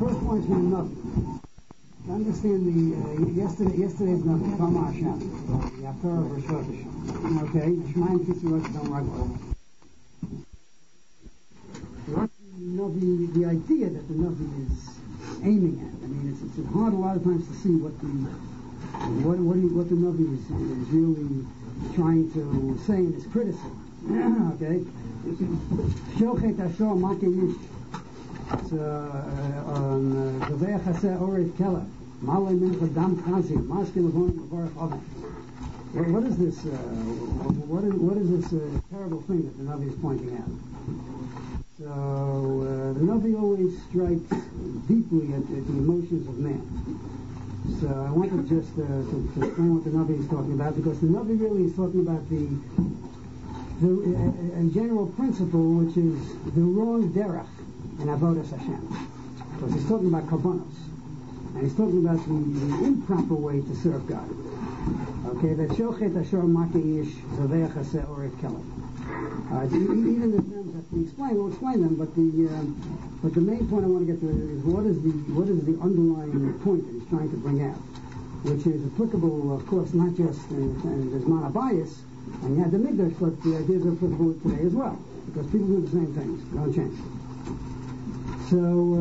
first point from the Navi. To understand yesterday's Navi, Kama Hashem, the Haftarah of Rosh Hashanah. Okay, Shemaim Kisirot Dom Ragla. The idea that the Navi is aiming at. I mean, it's hard a lot of times to see what the Navi is really trying to say in his criticism. Okay, Shochet Ashor Makeyish. Zaveh Chaseh Oref Kela Malay Mincha Dam Chazi Maskin Levon Mavarach Oven. What is this? What is this terrible thing that the Navi is pointing out? So the Navi always strikes deeply at the emotions of man. So I wanted just to explain what the Navi is talking about, because the Navi really is talking about a general principle, which is the wrong derech in Avodas Hashem. Because he's talking about karbanos, and he's talking about the improper way to serve God. Okay, that Shochet Ashor Makeyish Zaveh Chaseh Oref Kelem. Even the terms have to be explained. We'll explain them, but the main point I want to get to is what is the underlying point that he's trying to bring out, which is applicable, of course, not just and there's not a bias, and you had the Mikdash, but the ideas are applicable today as well, because people do the same things, they don't change. So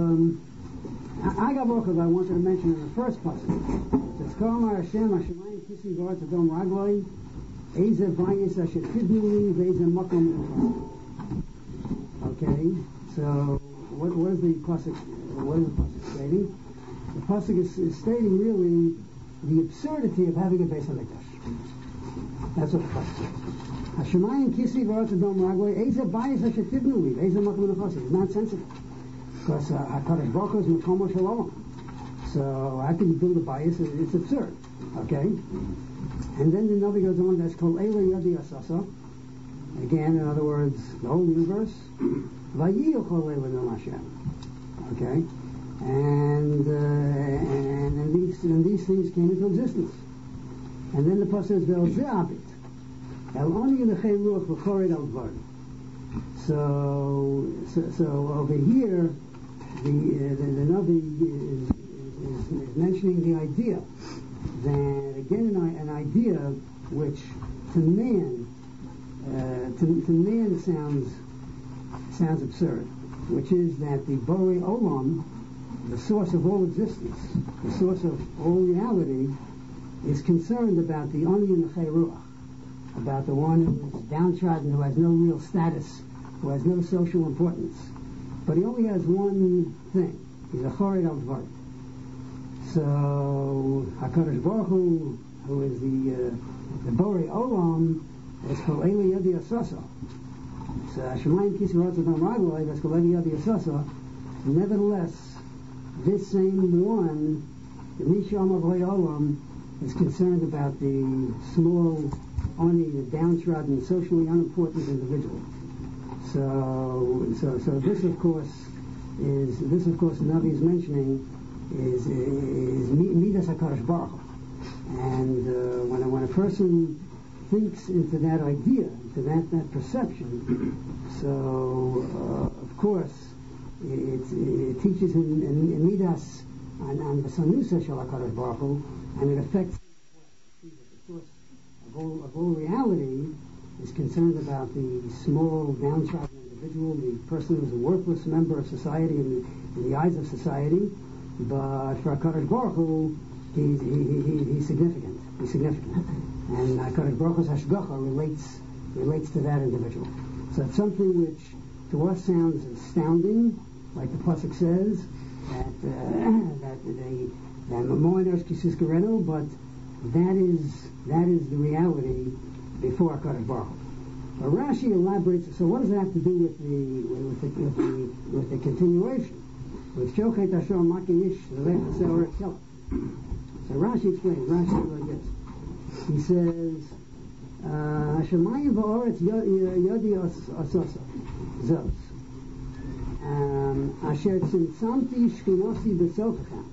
Agav Ochel, I wanted to mention in the first passage, it says Kama Hashem Hashemayim Kisi V'Aretz Adom Ragloi Eze Vayis Asher Tidnuli V'Eze Makom. Okay, so what is the pasuk stating? The pasuk is stating really the absurdity of having a Beis Hamikdash. That's what the pasuk says. Hashemayim Kisi V'Aretz Adom Ragloi Eze Vayis Asher Tidnuli V'Eze Makom. It's nonsensical. Because HaKadosh Baruch Hu is Mekomo Shalom. So how can you build a bias? It's absurd. Okay? And then the Navi goes on, that's called Eile Yadi Asasa. Again, in other words, the whole universe. Vayiyochol Eile Nom Hashem. Okay? And these things came into existence. And then the pasuk says, Ve'el Zeh Abit. El Oni Yinechei Ruach V'chored Al Dvar. So over here, the Navi is mentioning the idea that, again, an idea which to man sounds absurd, which is that the Borei Olam, the source of all existence, the source of all reality, is concerned about the Oni Yinechei Ruach, about the one who is downtrodden, who has no real status, who has no social importance. But he only has one thing. He's a chored al dvar. So HaKadosh Baruch Hu, who is the Borei Olam, is called Eile Yadi Asasa. So Hashemayim Kisi V'Aretz Adom Ragloi, that's called Eile Yadi Asasa. Nevertheless, this same one, the Misham of Olam, is concerned about the small, only the downtrodden, socially unimportant individual. So this of course the Navi is mentioning is Midas HaKadosh Baruch Hu. And when a person thinks into that idea, into that perception, so of course it teaches in Midas and the Sanusa Shel HaKadosh Baruch Hu, and it affects the source of all reality is concerned about the small, downtrodden individual, the person who's a worthless member of society in the eyes of society. But for HaKadosh Baruch Hu, he's significant. He's significant. And HaKadosh Baruch Hu's Hashgacha relates to that individual. So it's something which to us sounds astounding, like the pasuk says, that but that is the reality before HaKadosh Baruch Hu. But Rashi elaborates. So what does it have to do with the continuation? With Shochet Ashor Makeyish Zaveh Chaseh Oref Kelem. So Rashi explains. Rashi says like this. He says, Hashemayim V'Oretz Yodi Asasa Zos Asher Tzimtzamti Shchinosi B'Sofechem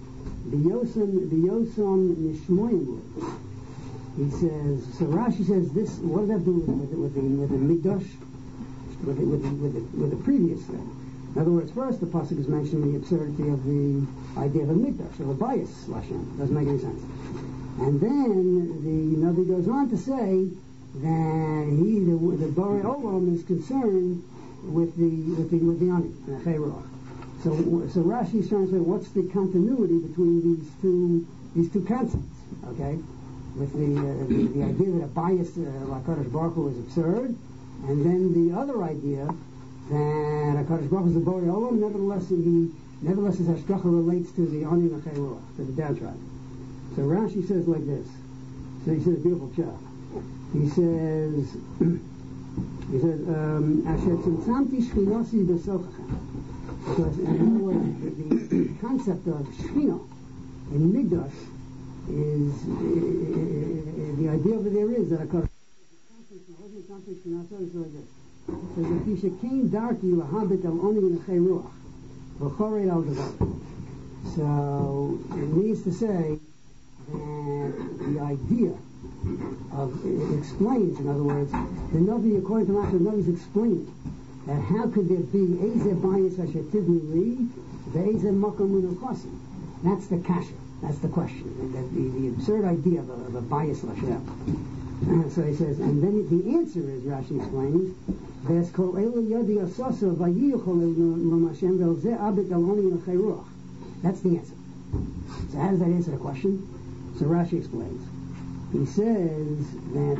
B'Yosam Nishmoyim. He says, so Rashi says this, what does that do with the Mikdash, with the previous thing? In other words, first the pasuk is mentioning the absurdity of the idea of a mikdash, of a bias Hashem. Doesn't make any sense. And then the Navi goes on to say that the Borei Olam is concerned with the ani, the Chayruach. So Rashi is trying to say, what's the continuity between these two concepts? Okay, with the idea that a bias HaKadosh Baruch Hu is absurd, and then the other idea that HaKadosh Baruch Hu is the Borei Olam. Nevertheless, his hashgacha relates to the ani and the Chayruach, to the downtrodden. So Rashi says like this. So he says a beautiful job. He says, Asher tzimtzamti shchinasi b'sochachem. Because in other words, the concept of shchina in Migdash is the idea over there is that a kodesh something shchina like this. So that he shekain darki lahabit al oni v'nechei ruach v'chorei al devar. So it means to say that the idea of it explains, in other words, the Navi, according to Rashi, the Navi is explaining that how could there be Ezer bias asher tivni li ve'ezer makom unuchasim? That's the kasha. That's the question. The absurd idea of a bias Hashem. So he says, and then the answer is, Rashi explains, there's kol elu yadi asasa vayichol elu Hashem ve'zeh abit aloni v'chei ruach. That's the answer. So how does that answer the question? So Rashi explains. He says that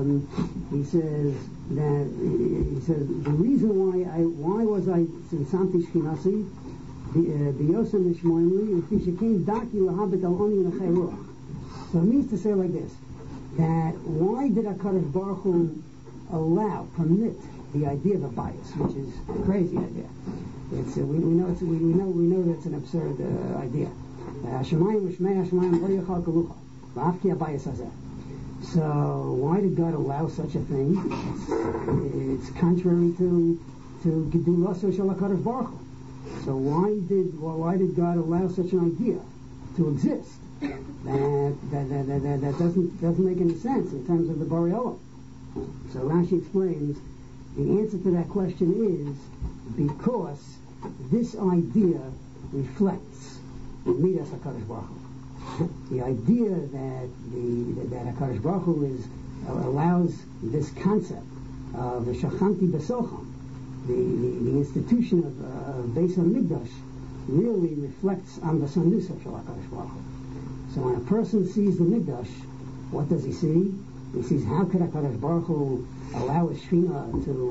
the reason why was I tzimtzamti shchinasi b'yosem nishmoimli if she came daki lahabit al oni v'chei ruach. So it means to say like this, that why did HaKadosh Baruch Hu permit the idea of a bias, which is a crazy idea. It's we know that's an absurd idea. Hashemayim v'shmei Hashemayim lo yachal kalucha v'afki habayis hazeh. So why did God allow such a thing? It's contrary to Gedulaso Shel HaKadosh Baruch Hu. So why did God allow such an idea to exist? That doesn't make any sense in terms of the Borei Olam. So Rashi explains the answer to that question is because this idea reflects the Midas HaKadosh Baruch Hu. The idea that HaKadosh Baruch Hu allows this concept of the Shachanti B'Socham, the institution of Beis HaMikdash, really reflects on the Sanusa Shel HaKadosh Baruch Hu. So when a person sees the Mikdash, what does he see? He sees how could HaKadosh Baruch Hu allow a Shekhinah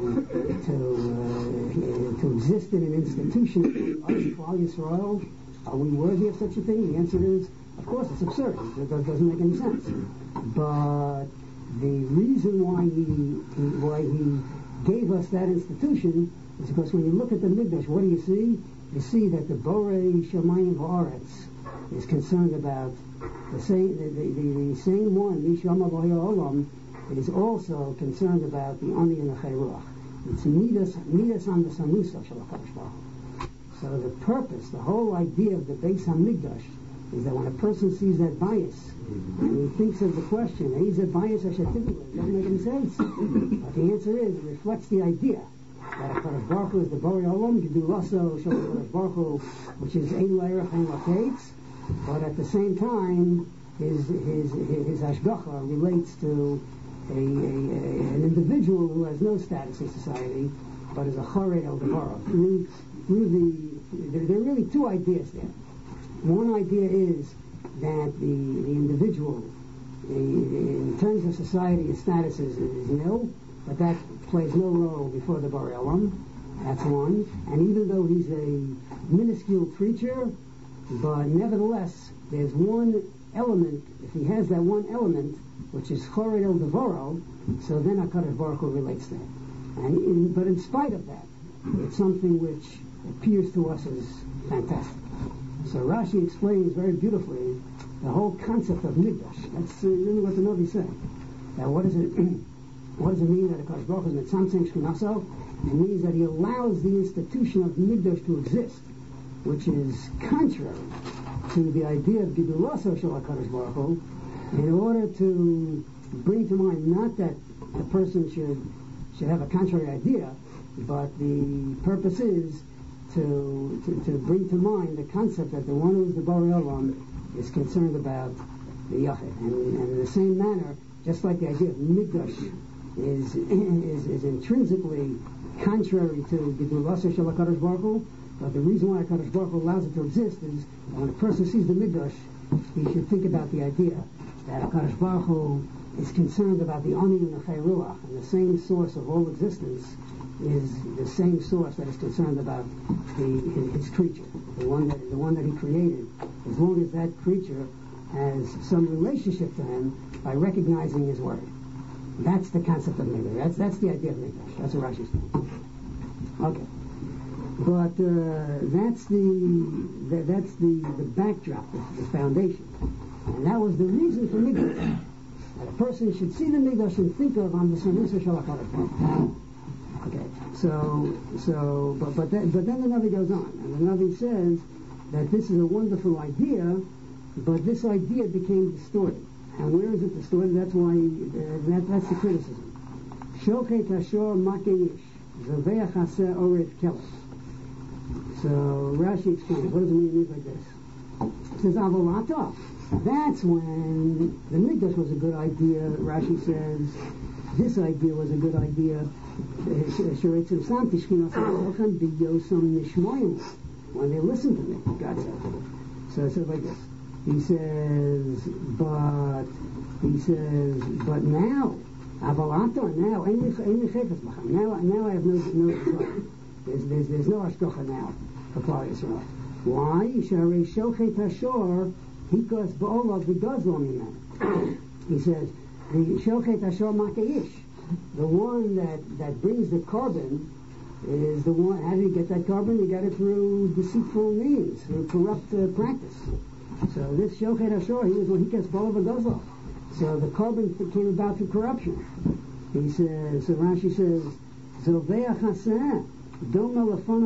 to exist in an institution of Klal Yisrael? Are we worthy of such a thing? The answer is, of course, it's absurd. It doesn't make any sense. But the reason why he gave us that institution is because when you look at the Mikdash, what do you see? You see that the Borei Shamayim V'Aretz is concerned about the same one, Mishama Borei Olam, is also concerned about the Ani and the Chayruach. It's Midas on the Sanusa Shel HaKadosh Baruch Hu. So the purpose, the whole idea of the Beis HaMikdash is that when a person sees that bias, and he thinks of the question, is it bias or shativim? It doesn't make any sense. But the answer is, it reflects the idea that HaKadosh Baruch Hu is the Borei Olam, Gedulaso Shel HaKadosh Baruch Hu, which is Ein L'Erech and L'Kates, but at the same time, his hashgacha relates to an individual who has no status in society, but is a Chorei El Devarah. There are really two ideas there. One idea is that the individual, in terms of society, his status is nil, but that plays no role before the Borei Olam. That's one. And even though he's a minuscule creature, but nevertheless, there's one element. If he has that one element, which is Chorei El Devoro, so then HaKadosh Baruch Hu relates to him. But in spite of that, it's something which appears to us as fantastic. So Rashi explains very beautifully the whole concept of Mikdash. That's really what the Navi said. Now, what does it mean that HaKadosh Baruch Hu is Mitzamtzem Shchinaso? It means that he allows the institution of Mikdash to exist, which is contrary to the idea of Gedulaso Shel HaKadosh Baruch Hu, in order to bring to mind not that the person should have a contrary idea, but the purpose is to bring to mind the concept that the one who is the Borei Olam is concerned about the Yachid. And in the same manner, just like the idea of Mikdash is intrinsically contrary to Gedulas Shel HaKadosh Baruch Hu, but the reason why HaKadosh Baruch Hu allows it to exist is when a person sees the Mikdash, he should think about the idea that HaKadosh Baruch Hu is concerned about the Ani and the Chai Ruach, and the same source of all existence is the same source that is concerned about his creature, the one that he created, as long as that creature has some relationship to him by recognizing his word. That's the concept of Mikdash. That's the idea of Mikdash. That's what Rashi's saying. Okay. But that's the backdrop, the foundation. And that was the reason for Mikdash. That a person should see the Mikdash and think of on the Sanusa Shel HaKadosh. Okay, but then the Navi goes on, and the Navi says that this is a wonderful idea, but this idea became distorted. And where is it distorted? That's why, that's the criticism. Shochet Hashor Makeish, Zaveach Haseh Oret Kelef. So Rashi explains, what does it mean like this? It says Avolata. That's when the Mikdash was a good idea. Rashi says this idea was a good idea. When they listen to me, God said. So it says like this. He says, but now, Avalata, now I have no there's no Ashkocha now for Klal Yisrael. Why? Sharei Shochet Hashor, because Ba'olav the Gazlom. He says, the Shochet Hashor Makeish, the one that brings the carbon is the one. How do you get that carbon? You get it through deceitful means, through corrupt practice. So this Shochet Hashor, he was when he gets Ba'olav the Gazlom. So the carbon came about through corruption. He says, so Rashi says, Zoveach Haseh. So the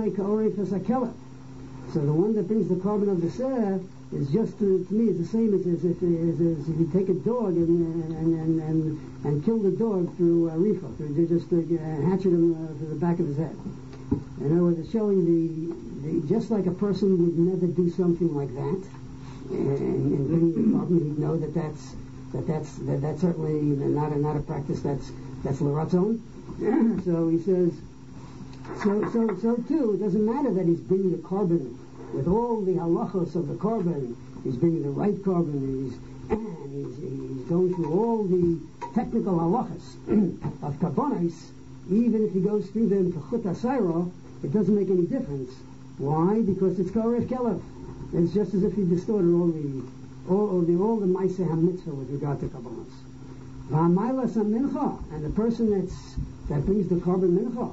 one that brings the carbon of the seh is just to me is the same as if you take a dog and kill the dog through a rifa, through just hatchet him to the back of his head. In other words, it's showing the just like a person would never do something like that, and bringing the carbon, he'd know that's certainly not a practice that's l'ratzon. So he says. So too, it doesn't matter that he's bringing the carbon with all the halachos of the carbon. He's bringing the right carbon. He's going through all the technical halachos of karbonos. Even if he goes through them for chut asayro, it doesn't make any difference. Why? Because it's koref kelef. It's just as if he distorted all the ma'aseh hamitzvah with regard to karbonos. V'amaylas mincha, and the person that brings the carbon mincha.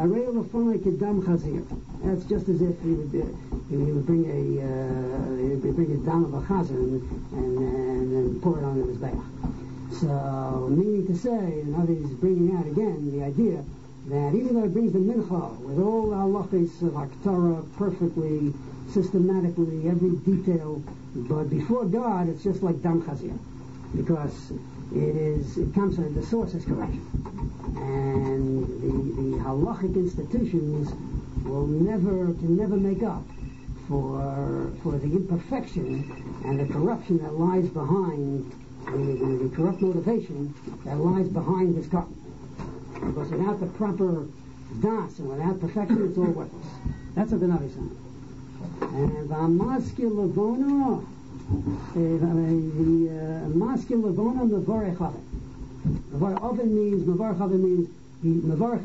That's just as if he would bring a dam of a chazan and pour it on his back. So, meaning to say, now he's bringing out again the idea that even though he brings the mincha with all the halachos of Haftarah perfectly, systematically, every detail, but before God it's just like dam chazir, because it comes from the source is correction, and the halachic institutions can never make up for the imperfection and the corruption that lies behind the corrupt motivation that lies behind this carbon. Because without the proper das and without perfection, it's all worthless. That's what the Navi said. And the maskil lavono. The maskil lavona mevarech oven. Mevarech oven means mevarech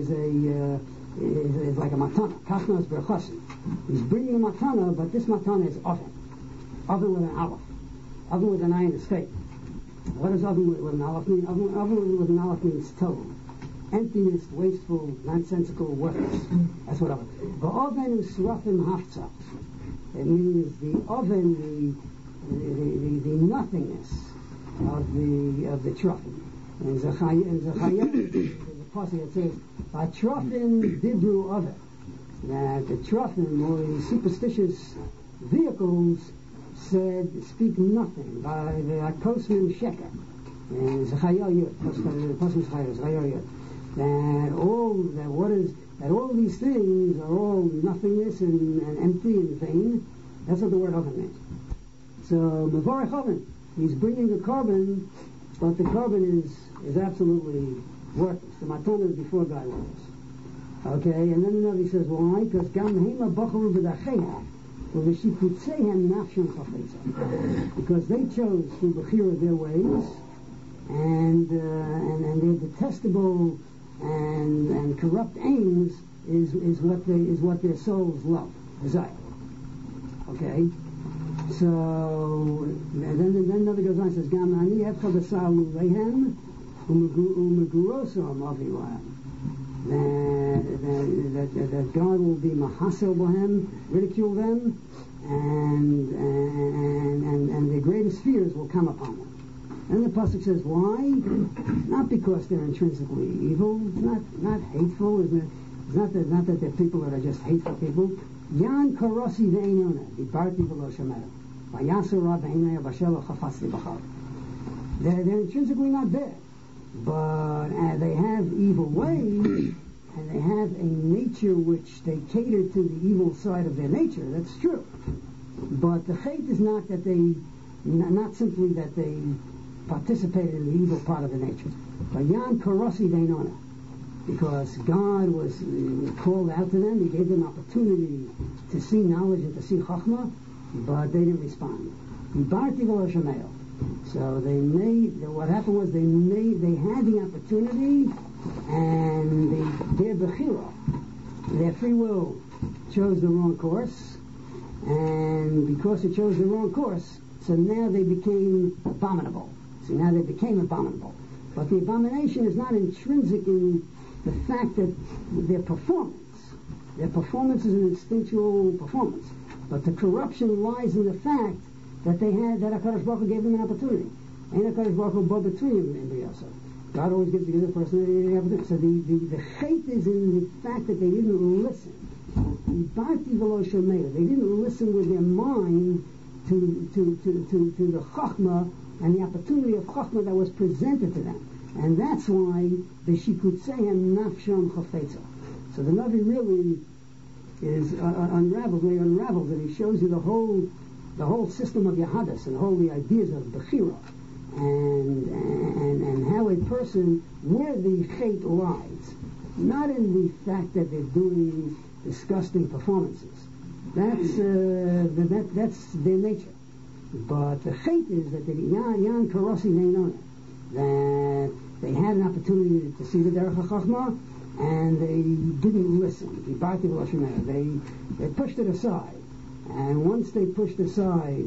is like a matana. Kachnas berchosim. He's bringing a matana, but this matana is oven. Oven with an aleph. Oven with an ayin is fake. What does oven with an aleph mean? Oven with an aleph means tohu. Emptiness, wasteful, nonsensical, worthless. That's what oven. The oven is surafim haftzah. It means the oven, the nothingness of the trofim. In Zechariah, the passage it says, "Trofim dibru oven." That the trofim, or the superstitious vehicles, speak nothing. By the kosmim sheker. And Zechariah, that that all these things are all nothingness and empty and vain. That's what the word oven means. So Mevorach oven, he's bringing a carbon, but the carbon is absolutely worthless. The matana is before God was. Okay, and then the Navi says, why? Because Gam Hema Bacharu B'Dacheha, because they chose through Bechira their ways, and their detestable and corrupt aims is what their souls love, desire. Okay, so then another goes on and says, Gam Ani Efcha B'Salu Lehem Umegurosam Avilam. That God will be mahasel bohem, ridicule them, and their greatest fears will come upon them. And the pasuk says, why? Not because they're intrinsically evil, not hateful. It's not that they're people that are just hateful people. Yan karosi ve'enona, dibarti v'lo shemera, v'yasura ve'enaya v'shelo chafasti b'char. They're intrinsically not bad, but they have evil ways, and they have a nature which they cater to the evil side of their nature. That's true. But the hate is not that they, not simply that they participated in the evil part of the nature. But Yan Karosi Veinona, because God was called out to them, He gave them opportunity to see knowledge and to see Chachma, but they didn't respond. So what happened was they had the opportunity, and their bechira, their free will, chose the wrong course, and because it chose the wrong course, so now they became abominable. But the abomination is not intrinsic in the fact that their performance is an instinctual performance, but the corruption lies in the fact that HaKadosh Baruch Hu gave them an opportunity. And HaKadosh Baruch Hu brought between in Briyasa. God always gives the other person the opportunity. So the chait is in the fact that they didn't listen. They didn't listen with their mind to the Chachma and the opportunity of Chachma that was presented to them. And that's why the Shikutsehem Nafsham Chafetza. So the Navi really is unravels it. He shows you the whole system of Yahadis and the ideas of Bechira and how a person, where the chait lies, not in the fact that they're doing disgusting performances. That's their nature. But the chait is that Yan Karosi Neinona, that they had an opportunity to see the Derech HaChachma, and they didn't listen. They pushed it aside. And once they pushed aside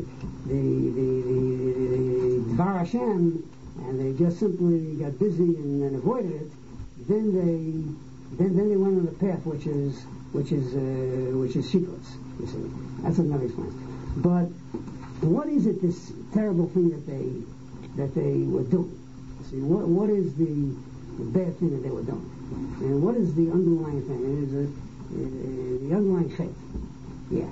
the Dvar Hashem, and they just simply got busy and avoided it, then they went on the path which is secrets. You see, that's what Navi explains. But what is it? This terrible thing that they were doing. You see, what is the bad thing that they were doing, and what is the underlying thing? It is the underlying chait. Yeah.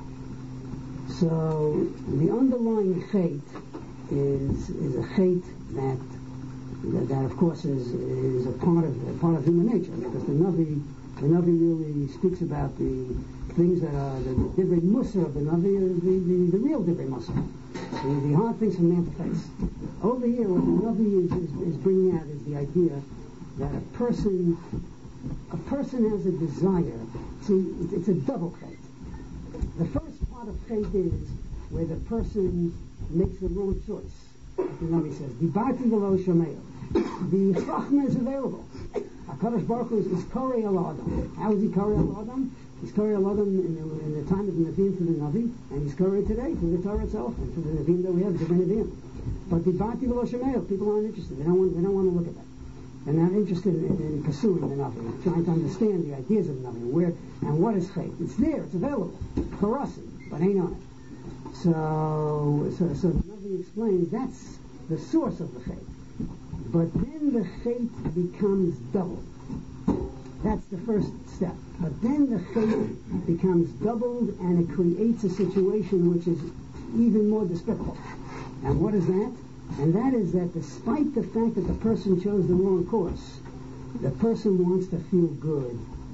So the underlying chait is a chait that of course is a part of human nature, because the Navi really speaks about the things that are the Divrei Musa of the Navi, is the real Divrei Musa, the hard things from man to face. Over here, what the Navi is bringing out is the idea that a person has a desire. See, it's a double chait. The first part of chait is where the person makes the wrong choice. The Navi says, "Dibarti v'lo shomeo." The chachma is available. HaKadosh Baruch Hu is Korei al Adam. How is he Korei al Adam? He's Korei al Adam in the time of the Nevi'im through the Navi, and he's Korei today through the Torah itself and through the Nevi'im that we have, the Nevi'im. But Dibarti v'lo shomeo, people aren't interested. They don't want to look at that. They're not interested in pursuing the Navi, trying to understand the ideas of the Navi, where and what is chait. It's there, it's available. Karasi, but ain't on it. So the Navi explains that's the source of the chait. But then the chait becomes doubled. That's the first step. But then the chait becomes doubled, and it creates a situation which is even more despicable. And what is that? And that is that despite the fact that the person chose the wrong course, the person wants to feel good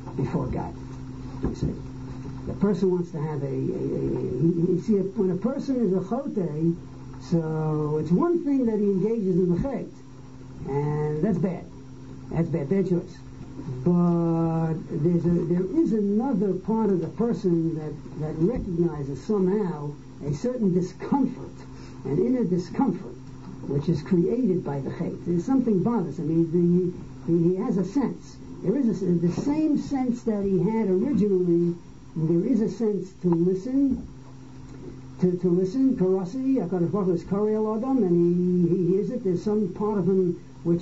before God. You see, the person wants to have you see, when a person is a chote, so it's one thing that he engages in the chet, and that's bad. That's bad choice. But there is another part of the person that recognizes somehow a certain discomfort, an inner discomfort, which is created by the chet. There's something bothersome. He has a sense. There is the same sense that he had originally. There is a sense to listen, karasi, HaKadosh Baruch Hu is Kari al Adam, and he hears it. There's some part of him which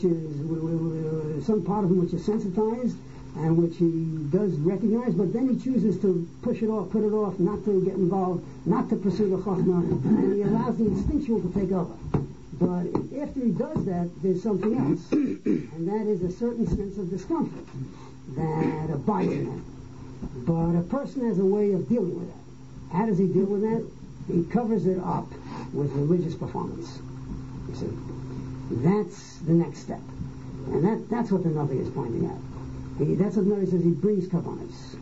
is sensitized and which he does recognize, but then he chooses to push it off, put it off, not to get involved, not to pursue the chachma, and he allows the instinctual to take over. But after he does that, there's something else, and that is a certain sense of discomfort that abides in him. But a person has a way of dealing with that. How does he deal with that? He covers it up with religious performance. You see, that's the next step, and that's what the Navi is pointing out. That's what the Navi says. He brings kavanas.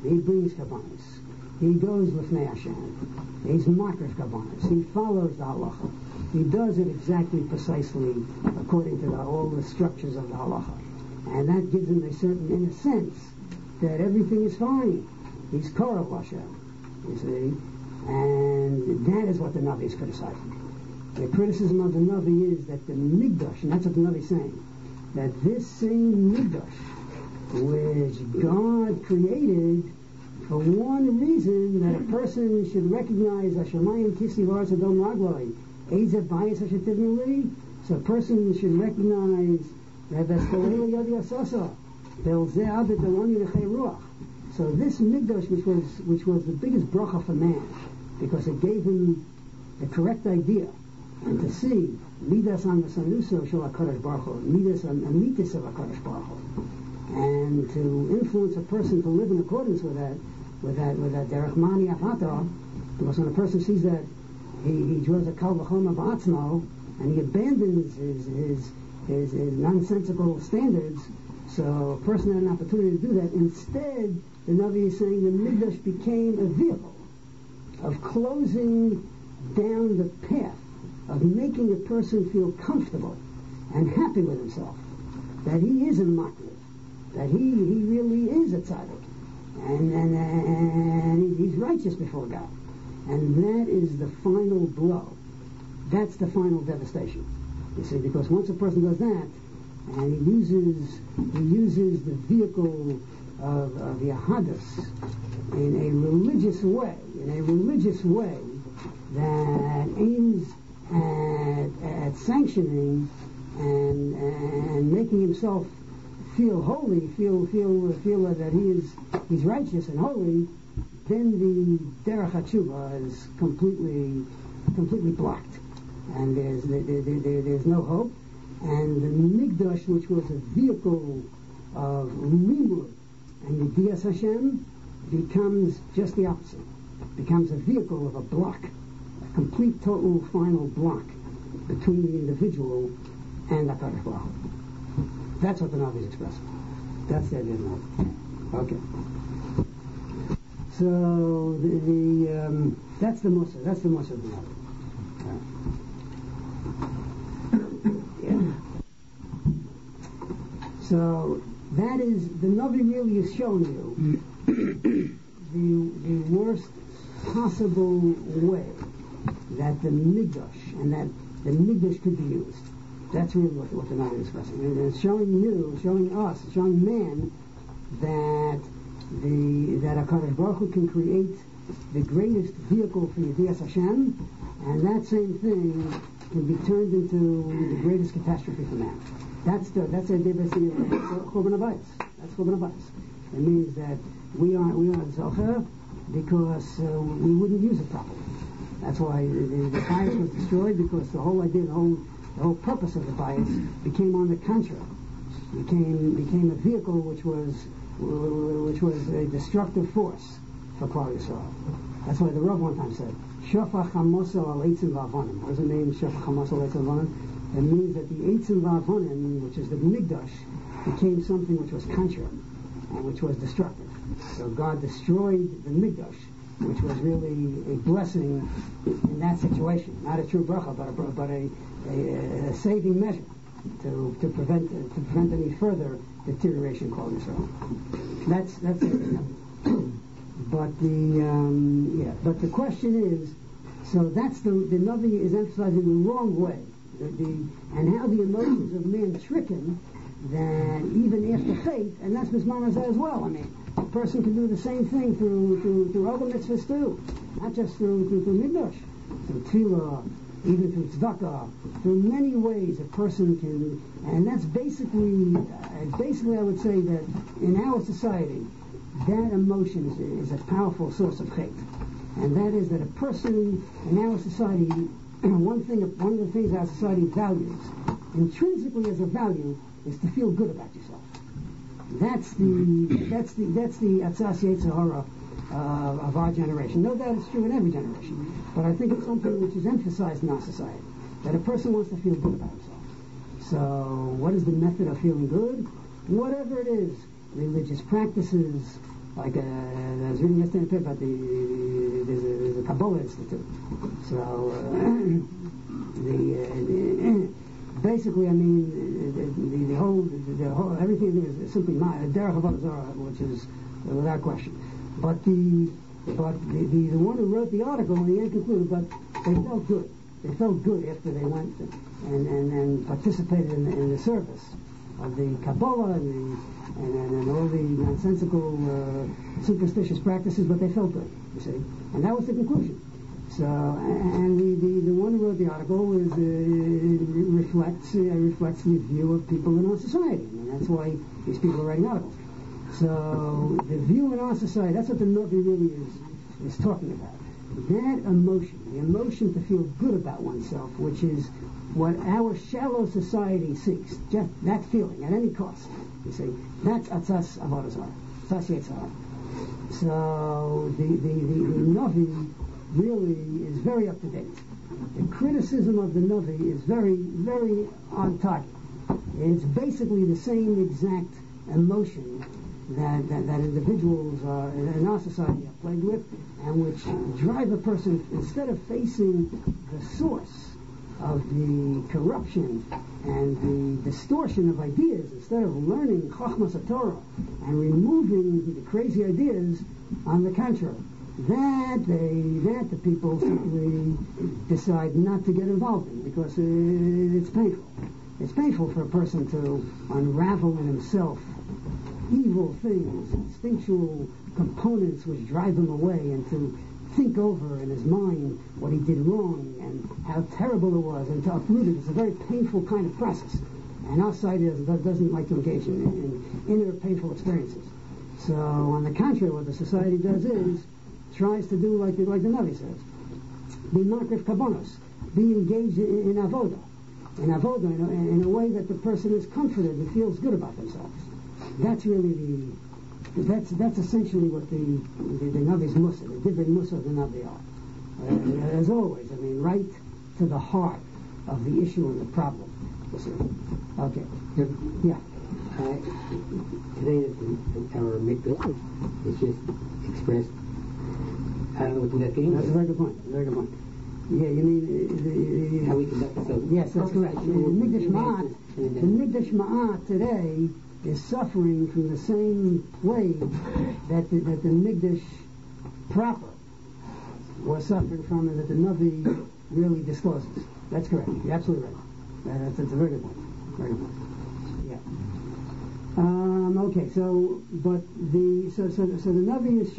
He goes lifnei Hashem. He's makriv kavanas. He follows the halacha. He does it exactly, precisely according to all the structures of the halacha, and that gives him a certain inner sense that everything is fine. He's Korah Hashem, you see, and that is what the Navi is criticizing. The criticism of the Navi is that the Migdash, and that's what the Navi is saying, that this same Migdash, which God created for one reason, that a person should recognize Hashemayim Kisli V'Aretz Adom Ragloi, Ezev Bayis Hashetivnuli, so a person should recognize that that's the Leila Yodi Asasa, Belzeh Abed Eloni Nechei Ruach. So this Migdash, which was the biggest bracha for man, because it gave him the correct idea, and to see Midas on the Sanuso Shel HaKadosh Baruch Hu, Midas on Amitis of HaKadosh Baruch Hu, and to influence a person to live in accordance with that Derech Mani Afata, because when a person sees that, he draws a Kal V'chol Ba'atzmo, and he abandons his nonsensical standards. So a person had an opportunity to do that. Instead, the Navi is saying the Migdash became a vehicle of closing down the path, of making a person feel comfortable and happy with himself, that he is a makriv, that he really is a tzaddik, and he's righteous before God. And that is the final blow. That's the final devastation. You see, because once a person does that, and he uses the vehicle of Yahadus in a religious way that aims at sanctioning and making himself feel holy, feel that he's righteous and holy, then the Derech HaTshuva is completely blocked, and there's no hope. And the Migdash, which was a vehicle of Limud and Yedias Hashem, becomes just the opposite. Becomes a vehicle of a block, a complete, total, final block between the individual and HaKadosh Baruch Hu. That's what the Navi is expressing. That's the idea of the Navi. Okay. So that's the Musa. That's the Musa of the Navi. So that is, the Navi really is showing you the worst possible way that the Migdash, and that the Migdash could be used. That's really what the Navi is expressing. And it's showing us, showing man that HaKadosh Baruch Hu can create the greatest vehicle for Yedias Hashem, and that same thing can be turned into the greatest catastrophe for man. That's the diversity of Churban Abayis. That's Churban Abayis. It means that we are Zocher because we wouldn't use it properly. That's why the bias was destroyed, because the whole idea, the whole purpose of the bias became on the contrary. Became a vehicle which was a destructive force for Klal Yisrael. That's why the Rav one time said, Shofach Hamoso al Eitzim V'Avonim. What does it mean, Shofach Hamoso al Eitzim V'Avonim? It means that the Eitzim V'Avonim, which is the Migdash, became something which was contrary and which was destructive. So God destroyed the Mikdash, which was really a blessing in that situation. Not a true bracha, but a saving measure to prevent any further deterioration, called Israel. That's it. But the question is, so that's the Navi is emphasizing the wrong way, and how the emotions of man trick him, that even after faith, and that's Mizmar as well. I mean, a person can do the same thing through other mitzvahs too, not just through Mikdash, through Tefillah, even through tzedakah, through many ways a person can, and that's basically I would say that in our society, that emotion is a powerful source of hate, and that is that a person in our society, one of the things our society values, intrinsically as a value, is to feel good about yourself. That's the Atzas Yetzer Hara of our generation. No doubt it's true in every generation, but I think it's something which is emphasized in our society, that a person wants to feel good about himself. So what is the method of feeling good? Whatever it is, religious practices, like I was reading yesterday about there's a Kabbalah Institute. So basically, I mean, the whole everything is simply not a derech avodah zarah, which is without question. But the one who wrote the article in the end concluded, but they felt good. They felt good after they went and participated in the service of the Kabbalah and all the nonsensical superstitious practices, but they felt good, you see. And that was the conclusion. So, and the one who wrote the article reflects the view of people in our society. I mean, that's why these people are writing articles. So, the view in our society, that's what the Navi really is talking about. That emotion, the emotion to feel good about oneself, which is what our shallow society seeks, just that feeling at any cost. You see, that's Atzas Avodah Zarah, Atzas Yetzer Hara. So the Navi really is very up to date. The criticism of the Navi is very, very on target. It's basically the same exact emotion that individuals in our society are plagued with, and which drive a person, instead of facing the source of the corruption and the distortion of ideas, instead of learning Chochmas HaTorah and removing the crazy ideas, on the contrary, that the people simply decide not to get involved in, because it's painful. It's painful for a person to unravel in himself evil things, instinctual components which drive him away, and to think over in his mind what he did wrong and how terrible it was, and to uproot it. It's a very painful kind of process, and our society doesn't like to engage in inner painful experiences. So on the contrary, what the society does is tries to do like the Navi says, be makrif kabonos, be engaged in avoda, in a way that the person is comforted and feels good about themselves. That's really that's essentially what the Navi's Musa, the Divrei Musa of the Navi are. As always, I mean, right to the heart of the issue and the problem. Okay. Yeah. Today, our Mikdash is just expressed. I don't know what that means. That's a very good point. Very good point. Yeah, you mean how we conduct ourselves. Yes, that's correct. The Mikdash Ma'at today is suffering from the same plague that the Mikdash proper was suffering from, and that the Navi really discloses. That's correct. You're absolutely right. That's a very good point. Very good point. Yeah. Okay. So the Navi is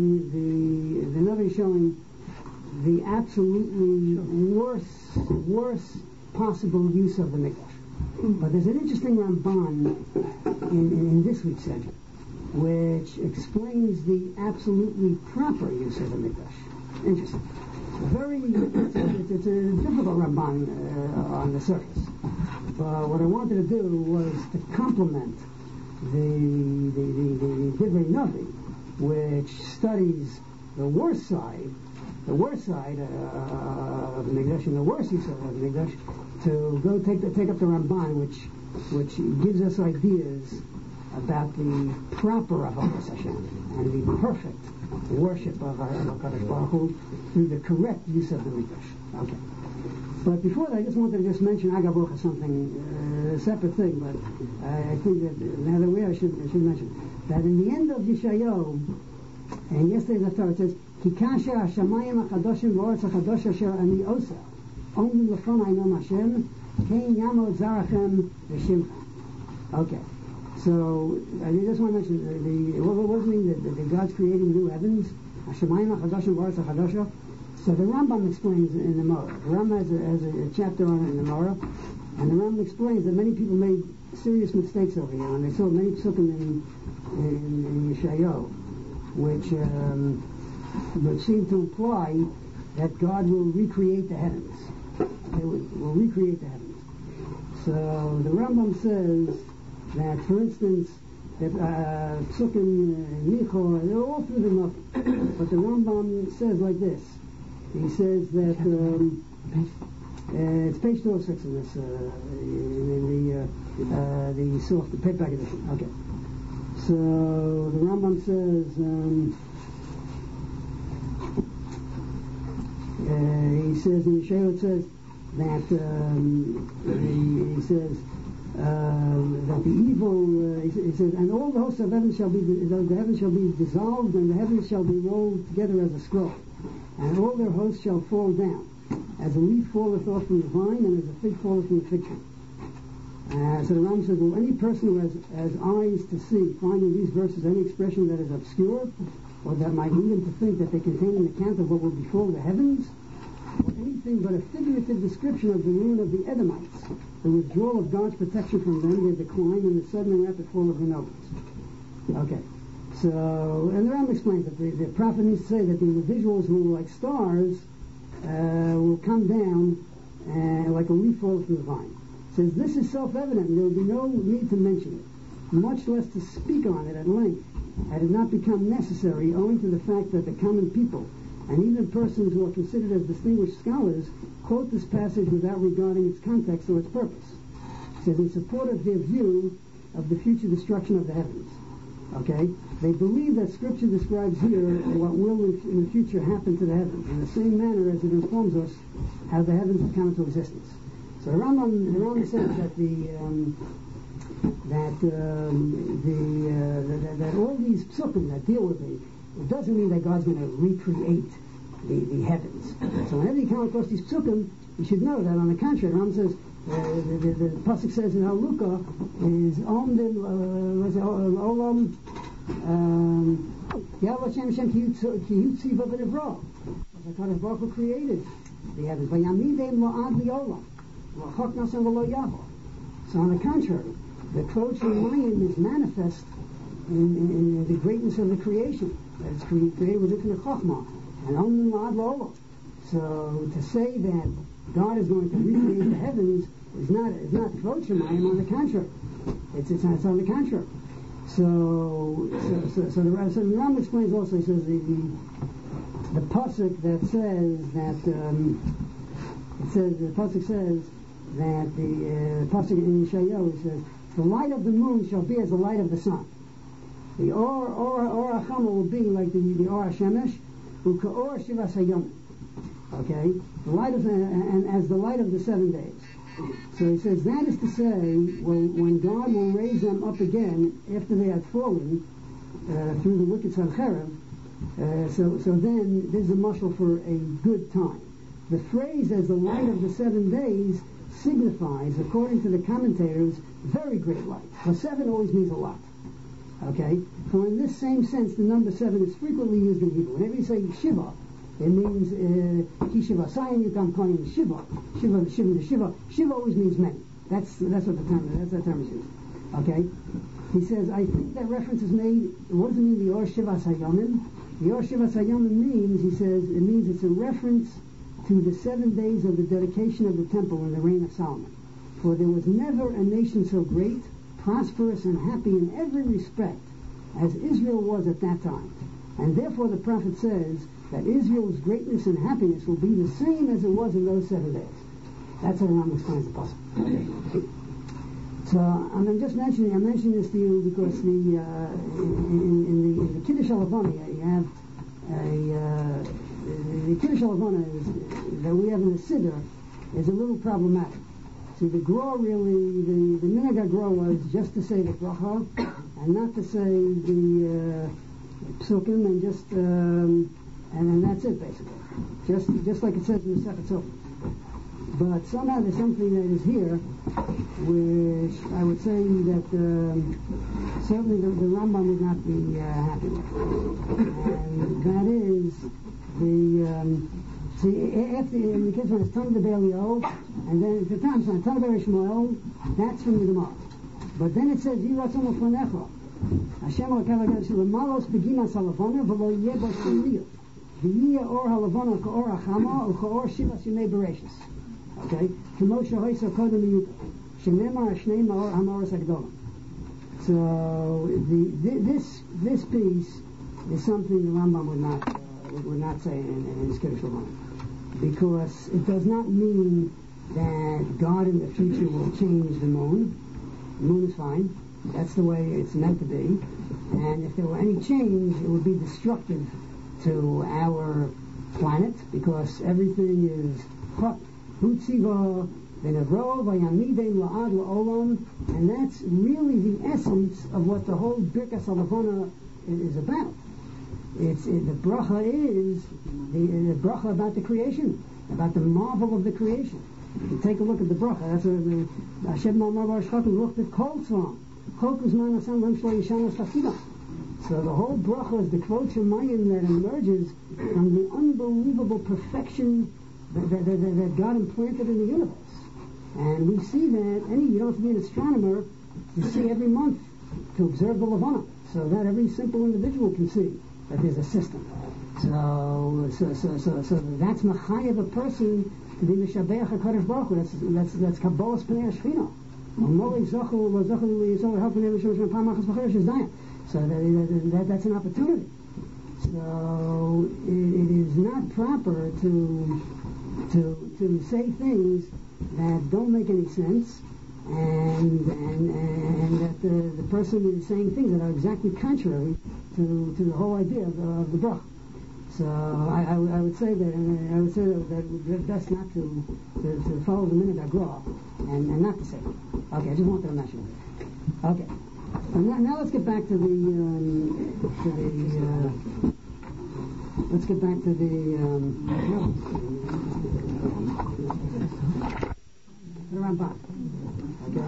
showing the absolutely worst possible use of the Mikdash. But there's an interesting Ramban in this week's Sedra, which explains the absolutely proper use of the Mikdash. Interesting. It's a difficult Ramban on the surface. But what I wanted to do was to complement the Divrei Navi, which studies the worst side of the Mikdash, and the worst use of the Mikdash, to go take up the Ramban, which gives us ideas about the proper avodas Hashem and the perfect worship of HaKadosh Baruch Hu through the correct use of the Mikdash. Okay. But before that, I just wanted to just mention Agabuch, something a separate thing, but I think that now that I should mention that in the end of Yeshayahu, and yesterday's Haftarah, it says, Kikasha Hashamayim HaKadoshim V'Oretz HaKadosh Asher Ani Osa Omdim L'Fonai Nom Hashem Kein Yamod Zarachem V'Shimcha. Okay. So I just want to mention what does it mean that God's creating new heavens? Hashemayim HaKadoshim V'Oretz HaKadosh. So the Rambam explains in the Morah. The Rambam has a chapter on it in the Morah, and the Rambam explains that many people made serious mistakes over here, and they saw many psukim in Yeshayahu, which seem to imply that God will recreate the heavens. They will recreate the heavens. So the Rambam says that, for instance, that psukim, Micho, they're all through the Navi. But the Rambam says like this. He says that it's page 206 in this the soft the paperback edition. Okay. So the Rambam says he says in Yeshayahu it says that he says that the evil he says, and all the hosts of heaven shall be the heavens shall be dissolved, and the heavens shall be rolled together as a scroll, and all their hosts shall fall down, as a leaf falleth off from the vine, and as a fig falleth from the fig tree. So the Rambam says, will any person who has eyes to see find in these verses any expression that is obscure, or that might lead him to think that they contain an account of what will befall the heavens, or anything but a figurative description of the ruin of the Edomites, the withdrawal of God's protection from them, their decline, and the sudden and rapid fall of the nobles? Okay. So, and the Rambam explains that the prophet needs to say that the individuals who are like stars will come down like a leaf falls from the vine. Says this is self-evident, and there will be no need to mention it, much less to speak on it at length, had it not become necessary owing to the fact that the common people, and even persons who are considered as distinguished scholars, quote this passage without regarding its context or its purpose. It says in support of their view of the future destruction of the heavens. Okay? They believe that Scripture describes here what will in the future happen to the heavens, in the same manner as it informs us how the heavens have come into existence. So the Rambam says that that all these psukim that deal with it doesn't mean that God's going to recreate the heavens. So whenever you come across these psukim, you should know that on the contrary, the Rambam says, the pasuk says in Haluka is Olam Yahweh Hashem Ki Yutziva V'Nivra. HaKadosh Baruch Hu created the heavens. V'yamidem La'ad Li'olam L'chok Nasan V'lo Yavo. So on the contrary, the Kvod Shemayim is manifest in the greatness of the creation that is created with infinite Chokhmah and Om La'ad Li'olam. So to say that God is going to recreate the heavens is not Kvod Shemayim. On the contrary, it's on the contrary. So the Rambam explains also. He says the pasuk that says that the pasuk says that the pasuk in Yeshayahu says the light of the moon shall be as the light of the sun. The or Achama will be like the or Hashemesh, u'ka'or Shivas Hayom. Okay, the light of and as the light of the 7 days. So he says that is to say, when God will raise them up again after they had fallen through the wicked Sancherib, so then this is a mashal for a good time. The phrase "as the light of the 7 days" signifies, according to the commentators, very great light. For 7 always means a lot. Okay, so in this same sense, the number 7 is frequently used in Hebrew. Whenever you say Shiva, it means Shiva Sayin Yukam Koyin Shiva. Shiva always means many. That's what the term is used. Okay? He says, I think that reference is made. What does it mean, the Or Shiva Sayomim? The Or Shiva Sayomim means, he says, it means it's a reference to the 7 days of the dedication of the temple in the reign of Solomon. For there was never a nation so great, prosperous, and happy in every respect as Israel was at that time. And therefore the prophet says that Israel's greatness and happiness will be the same as it was in those 7 days. That's how the Rambam explains the pasuk. Okay. So I'm just mentioning. I mention this to you because in the Kiddush Halavana you have the Kiddush Halavana that we have in the Siddur is a little problematic. See, the Gra really, the Minhag Gra was just to say the bracha and not to say the psukim and just and that's it basically. Just like it says in the Sechet Sofer. But somehow there's something that is here, which I would say that certainly the Rambam would not be happy with, and that is after in the case when it's Tam Debelio, and then the Tam Shmuel, that's from the Gemara. But then it says Yiratzon Lefanecha, Hashem Lekavagad Shulamalos Begimas Halavana V'lo Yebo Shemiyot. V'yiyah Or Halavana Ka'or Achama U'Ka'or Shivas Yimei Bereshis. Okay? K'moshe Hoysa Kodem Yiyuta. Shememar Hashnei Ma'or Hamoros Agdolam. So this piece is something the Rambam would not say in his Kiddush Halavana, because it does not mean that God in the future will change the moon. The moon is fine. That's the way it's meant to be. And if there were any change, it would be destructive to our planet, because everything is Hutziva Benavro Vayamidem La'ad La'olam, and that's really the essence of what the whole Birkas Halavana is about. The bracha is the bracha about the creation, about the marvel of the creation. You take a look at the bracha. That's the Hashem Ma'amar Bar Shchatu looked at Kol Tzvam. Kol Kuzman Hashem Lam Shlo Yishanos Tafkidah. So the whole bracha is the quote Shemayim that emerges from the unbelievable perfection that God implanted in the universe. And we see that you don't have to be an astronomer to see every month, to observe the Levana, so that every simple individual can see that there's a system. So that's machayev a person to be Mishabeach HaKadosh Baruch Hu. That's Kabbalas Pnei HaShechina. So that's an opportunity. So it is not proper to say things that don't make any sense, and that the person is saying things that are exactly contrary to the whole idea of the bracha. So I would say that best not to follow the Minhag HaGra and not to say it. Okay, I just wanted to mention it. Okay, now let's get back to the Ramban. Okay.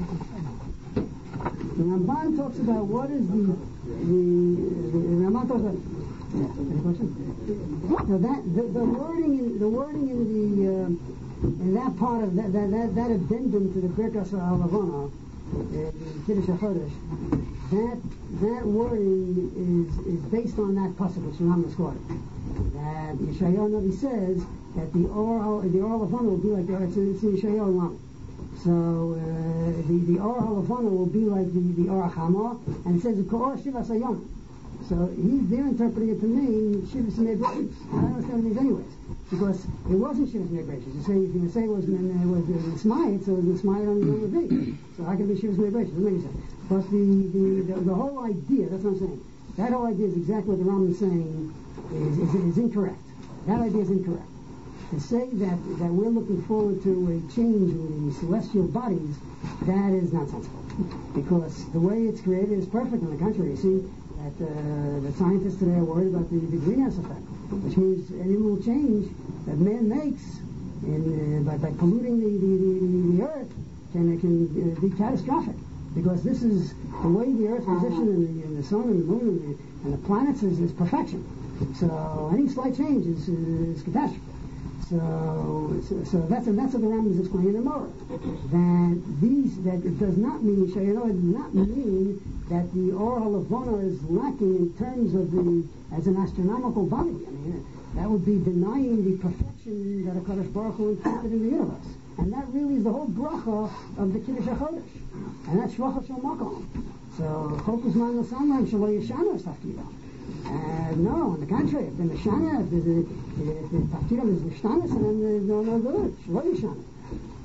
The Ramban talks about what is the Ramban talks about. Any question? So that the wording in that part of that addendum to the Birkas Halavana, Kiddush HaChodesh, that wording is based on that pasuk which Rambam quoted. That Yeshayahu Navi says that the Or Halavana will be like it's in Yeshayahu Navi. So the Or Halavana will be like the Or Achama, and it says Ka'or Shivas Hayom. So they're interpreting it to mean Shivas Yimei Bereshis. I don't understand what it means anyways, because it wasn't Shivas Yimei Bereshis. You say if you say it was Nismayit, so it was Nismayit on the Yom Revi. So how can it be Shivas Yimei Bereshis? Doesn't make any sense. But the whole idea, that's what I'm saying. That whole idea is exactly what the Rambam is saying is incorrect. That idea is incorrect. To say that we're looking forward to a change in the celestial bodies, that is nonsensical. Because the way it's created is perfect. On the contrary, you see that the scientists today are worried about the greenhouse effect, which means any little change that man makes by polluting the earth can be catastrophic. Because this is the way the earth is positioned in the sun and the moon and the planets is perfection. So any slight change is catastrophic. So that's what the Rambam is explaining in Morah. That it does not mean it does not mean that the Or Halavana is lacking in terms of as an astronomical body. I mean, that would be denying the perfection that HaKadosh Baruch Hu implanted in the universe. And that really is the whole bracha of the Kiddush HaChodesh. And that's Shvacha Shel Makom. So Chokus Man L'Samran Shelo Yeshanos Tafkidah. No, on the contrary, if the Mishana, if the Tafkidah is Mishtanis, and then there's no good. Shelo Yeshanos.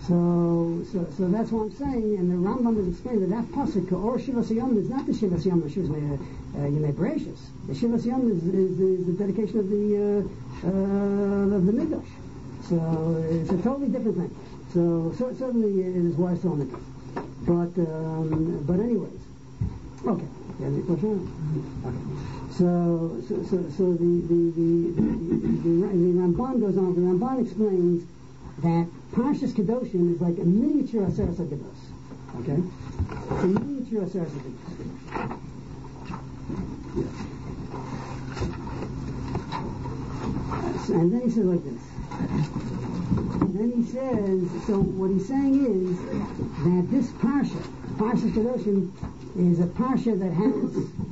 So that's what I'm saying, and the Rambam is explaining that pasuk or Shivas Yom is not the Shivas Yom of Shivas Yemei Bereshis. The Shivas Yom is the dedication of the Mikdash. So it's a totally different thing. So certainly it is wise to omit it. But anyways, okay. You have any question? Okay. So the Ramban goes on. The Ramban explains that Parshas Kedoshim is like a miniature Aseret HaKadosh. Okay? It's a miniature Aseret HaKadosh. And then he says like this. And then he says, so what he's saying is that this Parshas Kedoshim, is a Parsha that has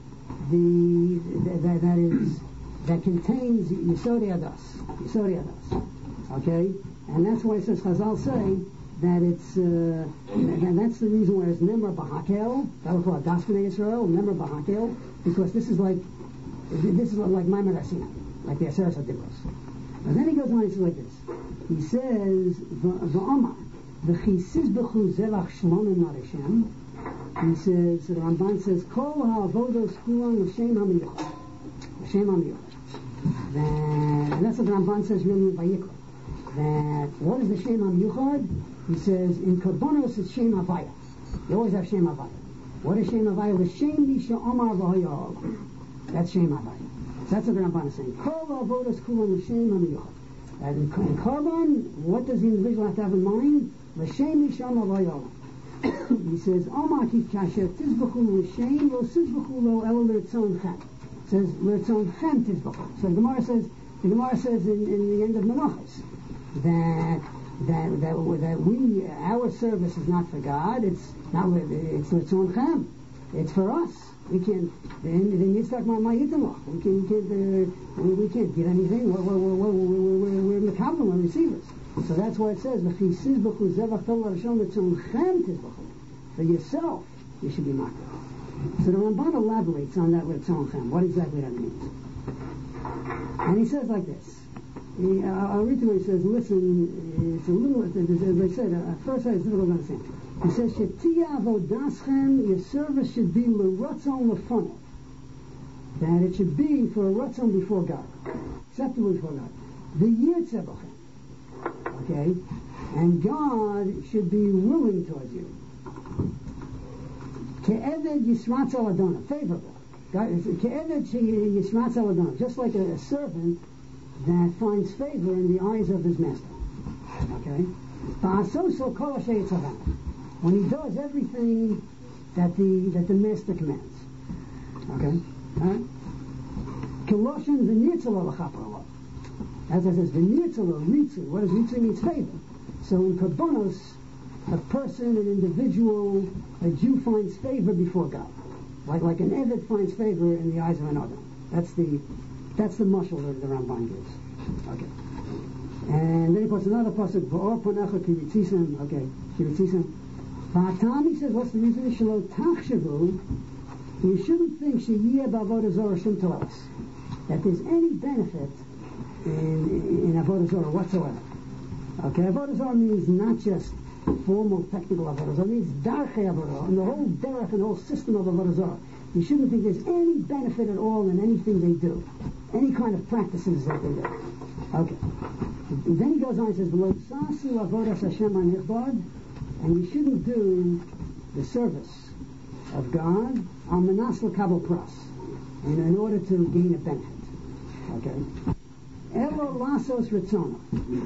that contains Yesodei Adas. Okay? And that's why it says, Chazal say that it's, and that's the reason why it's Memra B'Hakel, that we call it Das B'nai Yisrael, Memra B'Hakel, because this is like Maimon Asina, like the Aseret HaDibros. And then he goes on and says like this. He says, V'Omar, V'chisiz B'chu Zevach Shlomim L'Hashem. He says, the Ramban says, Kol ha'avodos kulam l'shem ha'miyuchad. L'shem ha'miyuchad. And that's what the Ramban says really in Vayikra. That, what is the Shem HaMiyuchad? He says, in Karbonos it's Shem Havaya. You always have Shem Havaya. What is Shem Havaya? L'shem Misha Omar V'Hayah. That's Shem Havaya. So that's what the Ramban is saying. Kol ha'avodos kulam l'shem ha'miyuchad. And in Karban, what does the individual have to have in mind? L'shem Misha Omar V'Hayah. He says, Omar ki kasher tizbachu l'shem lo tizbachu lo elo l'ritzon chem. It says, l'ritzon chem tizbachu. So the Gemara says in the end of Menachos that we, our service is not for God, it's l'ritzon chem. It's for us. We can't, then Yitzhak my Yitamach. We can't get anything. We're in the capital, we're receivers. So that's why it says, for yourself, you should be makar. So the Ramban elaborates on that with Tzon, what exactly that means. And he says like this. I'll read to him. He says, listen, it's a little, as I said, at first it's difficult to understand. He says, Shetia avodaschem, your service should be l'ratzon l'fonah. That it should be for a ratzon before God. Acceptable before God. The yitzeh b'chem. Okay? And God should be willing towards you. Ke'eved yisratz al adonah. Favorable. Ke'eved yisratz al adonah. Just like a servant that finds favor in the eyes of his master. Okay? Ba'asoso kol asher yitzavah. When he does everything that the master commands. Okay? Alright? Keloshen v'nirtzal alachapar. As it says, v'nirtzal or ritzu. What does ritzu mean? It's favor. So in Karbonos, a person, an individual, a Jew finds favor before God. Like an Eved finds favor in the eyes of another. That's the mashal that the Ramban gives. Okay. And then he puts another pasuk, v'or ponecha kiritzisem. Okay, kiritzisem. V'atam, he says, what's the reason? Shelo tachshavu. You shouldn't think sheyeh b'avodah zorah shum tolos, that there's any benefit in avodah zorah whatsoever. Okay, avodah zarah means not just formal technical avodah zarah, it means darchei avodah zarah, and the whole derech and the whole system of avodah zarah. You shouldn't think there's any benefit at all in anything they do, any kind of practices that they do. Okay. And then he goes on and says, "V'lo sasu avodas Hashem hanichbad," and you shouldn't do the service of God al menas l'kabel pras, in order to gain a benefit. Okay. Elo lasos ritzono,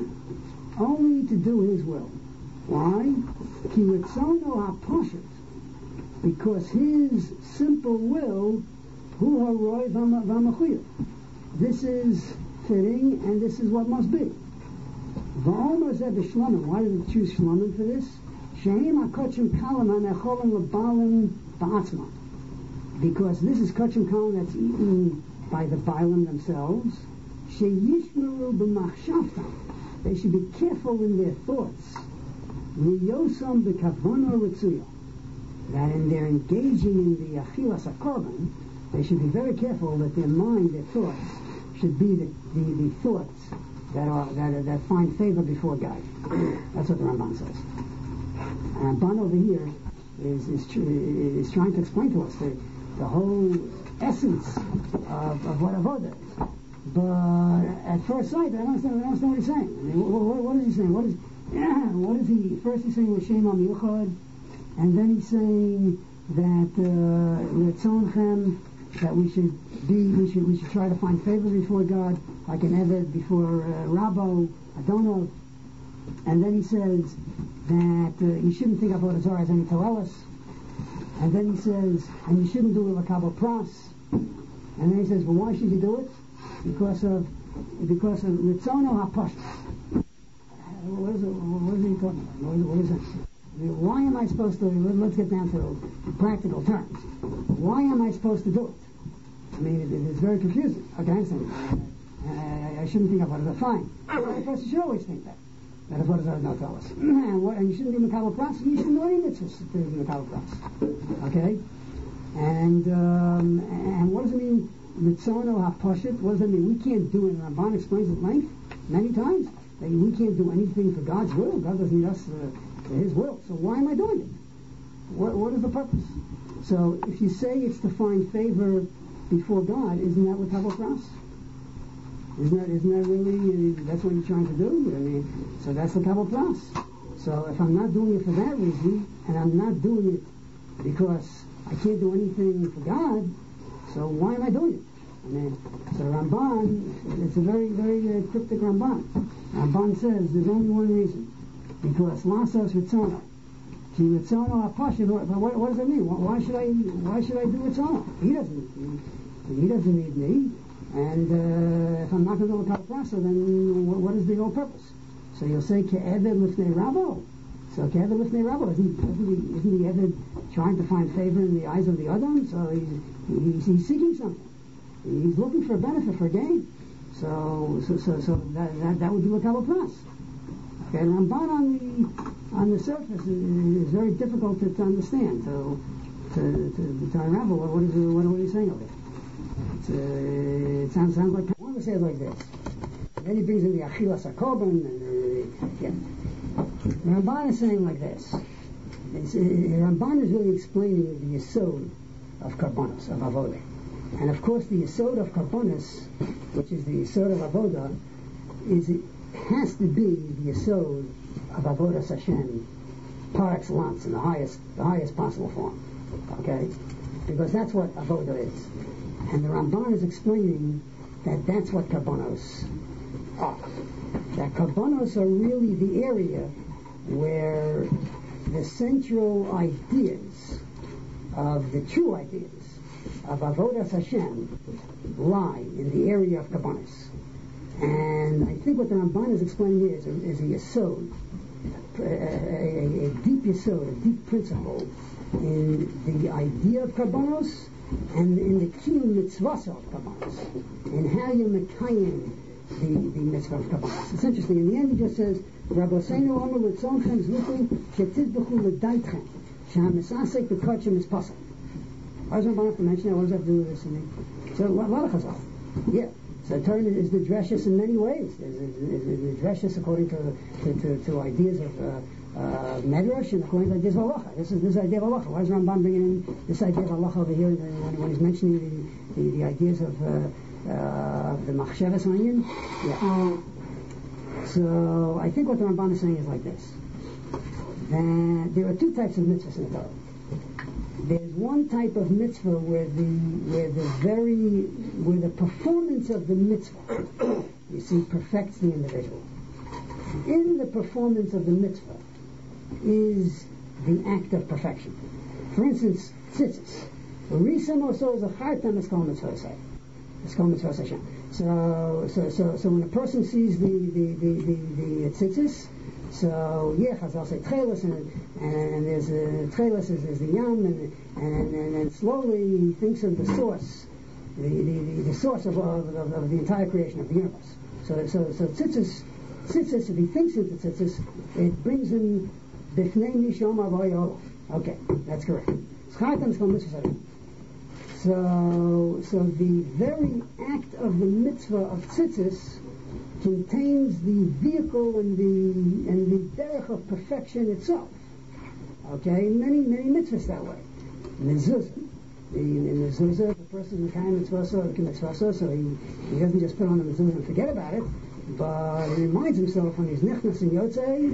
only to do His will. Why? Ki ritzono ha-poshet, because His simple will, hu haroi v'amachuyah. This is fitting, and this is what must be. V'omer zeh b'shlamim. Why did we choose shlamim for this? She'im ha-kochim kalam ha-necholim l'balim ba'atzma. Because this is kochim kalam that's eaten by the balim themselves. She'yishmeru b'machshavtam. They should be careful in their thoughts. Liyosam b'kavono ritzuyo. That in their engaging in the achilas hakorban, they should be very careful that their mind, their thoughts, should be the thoughts that find favor before God. That's what the Ramban says. And Ramban over here is trying to explain to us the whole essence of what avodah is. But at first sight, I don't understand what he's saying. I mean, what is he saying? What is he? First he's saying L'Shem HaMiuchad, and then he's saying that L'Tzonchem, that we should try to find favor before God, like an Eved before Rabbo, Adonov. And then he says that you shouldn't think of Avodah Zarah as any Toelis. And then he says, and you shouldn't do it L'Kabel Pras. And then he says, well, why should you do it? Because of Ritzono HaPashtus. What is he talking about? What is it? I mean, why am I supposed to? Let's get down to practical terms. Why am I supposed to do it? I mean, it's very confusing. Okay, I understand. I shouldn't think about it. Fine. A person should always think that. That is what is no tell us. And you shouldn't be Makabel Pras. You shouldn't do any mitzvahs to be Makabel Pras. Okay? And what does it mean? Mitzono HaPashit. What does it mean? We can't do it. And Ramban explains at length many times that we can't do anything for God's will. God doesn't need us for His will. So why am I doing it? What is the purpose? So if you say it's to find favor before God, isn't that what Kabel Pras? Isn't that really, that's what you're trying to do? I mean, so that's the Kabel Pras. So if I'm not doing it for that reason, and I'm not doing it because I can't do anything for God, so why am I doing it? I mean, so Ramban, it's a very, very cryptic Ramban. Ramban says there's only one reason. Because Lasos Ritzono. Ki Ritzono HaPashit, but what does that mean? Why should I do Ritzono? He doesn't need me. And if I'm not going to do a Kalprasa, then what is the whole purpose? So you'll say Ke'eved Lifnei Rabbo. So Ke'eved Lifnei Rabbo, isn't the Eved trying to find favor in the eyes of the Adam? So he's seeking something. He's looking for a benefit, for a gain. So that would be a Kalpras. Okay, Ramban on the surface is very difficult to understand. To unravel what are you saying over there? It sounds like I want to say it like this. And then he brings in the Achilas HaKorban and Ramban is saying like this. Ramban is really explaining the Yesod of Karbonos, of Avodah. And of course the Yesod of Karbonos, which is the Yesod of Avodah, has to be the Yesod of Avodah Hashem par excellence in the highest possible form. Okay? Because that's what Avodah is. And the Ramban is explaining that that's what Karbonos are. That Karbonos are really the area where the central ideas of the true ideas of Avodas Hashem lie in the area of Karbonos. And I think what the Ramban is explaining here is a yesod, a deep yesod, a deep principle in the idea of Karbonos and in the kiyum mitzvah of Karbonos, and how you mekayim the mitzvah of Karbonos. It's interesting. In the end, he just says, "Rabboseinu omer l'tzonchem zluchim shetizbechu l'daitchem shehamisasek b'kodchem is pasuk." Why does Ramban have to mention that? What does that have to do with this? So a lot of chazal. Yeah. So Torah is the dreshus in many ways. The dreshus according to ideas of medrash and according to ideas of halacha. This idea of halacha. Why is Ramban bringing in this idea of halacha over here when he's mentioning the ideas of the machshavas onion? Yeah. So I think what the Ramban is saying is like this: that there are two types of mitzvahs in the Torah. There's one type of mitzvah where the performance of the mitzvah, you see, perfects the individual. In the performance of the mitzvah is the act of perfection. For instance, tzitzis. So when a person sees the tzitzis, so Chazal say tchelis, and there's tchelis is the yam, and slowly he thinks of the source, the source of the entire creation of the universe. So tzitzis, if he thinks into tzitzis, it brings him b'fnei mishom avoy. Okay, that's correct. So the very act of the mitzvah of tzitzis contains the vehicle and the derech of perfection itself. Okay, many mitzvahs that way. Mezuzah. In the mezuzah, the person is kind of mitzvah, so he doesn't just put on the mezuzah and forget about it, but he reminds himself when he's nechnas and yotzei,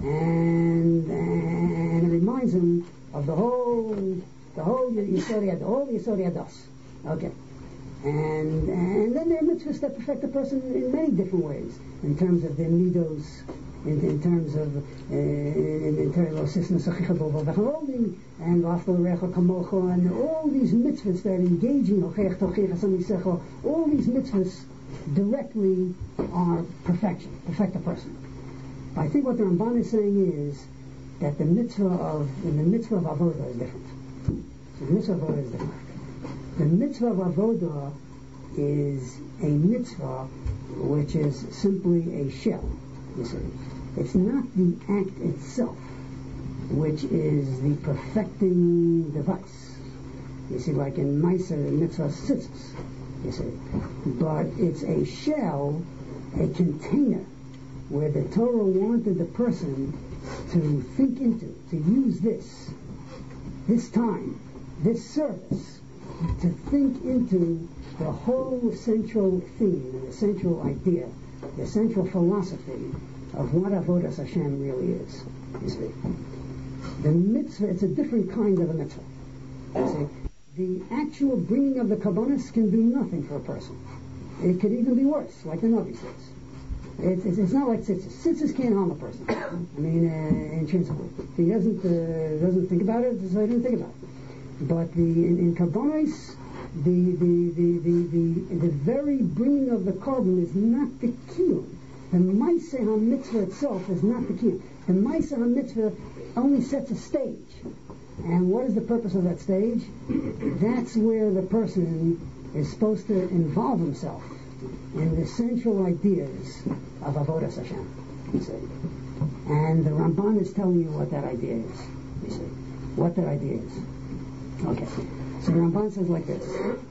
and it reminds him of the whole Yisod all the Yisod Yados. Okay. And then there are mitzvahs that perfect the person in many different ways, in terms of the midos, in terms of all the and all these mitzvahs that are engaging all these mitzvahs directly are perfect the person. But I think what the Ramban is saying is that the mitzvah of avodah is different. So the mitzvah of avodah is different. The mitzvah of avodah is a mitzvah which is simply a shell, you see. It's not the act itself which is the perfecting device. You see, like in Meiser, the mitzvah tzitzis, you see. But it's a shell, a container, where the Torah wanted the person to think into, to use this time, this service, to think into the whole central theme and the central idea, the central philosophy of what Avodas Hashem really is. You see, the mitzvah, it's a different kind of a mitzvah. You see, the actual bringing of the kabbanis can do nothing for a person. It could even be worse, like the Navi says. It's not like tzitzis. Tzitzis can't harm a person. I mean, intrinsically, if he doesn't think about it, so he doesn't think about it. But in kabbanis, the very bringing of the korban is not the key. The Maaseh HaMitzvah itself is not the key. The Maaseh HaMitzvah only sets a stage. And what is the purpose of that stage? That's where the person is supposed to involve himself in the central ideas of Avodas Hashem, you see. And the Ramban is telling you what that idea is, you see. What that idea is. Okay. So the Ramban says like this.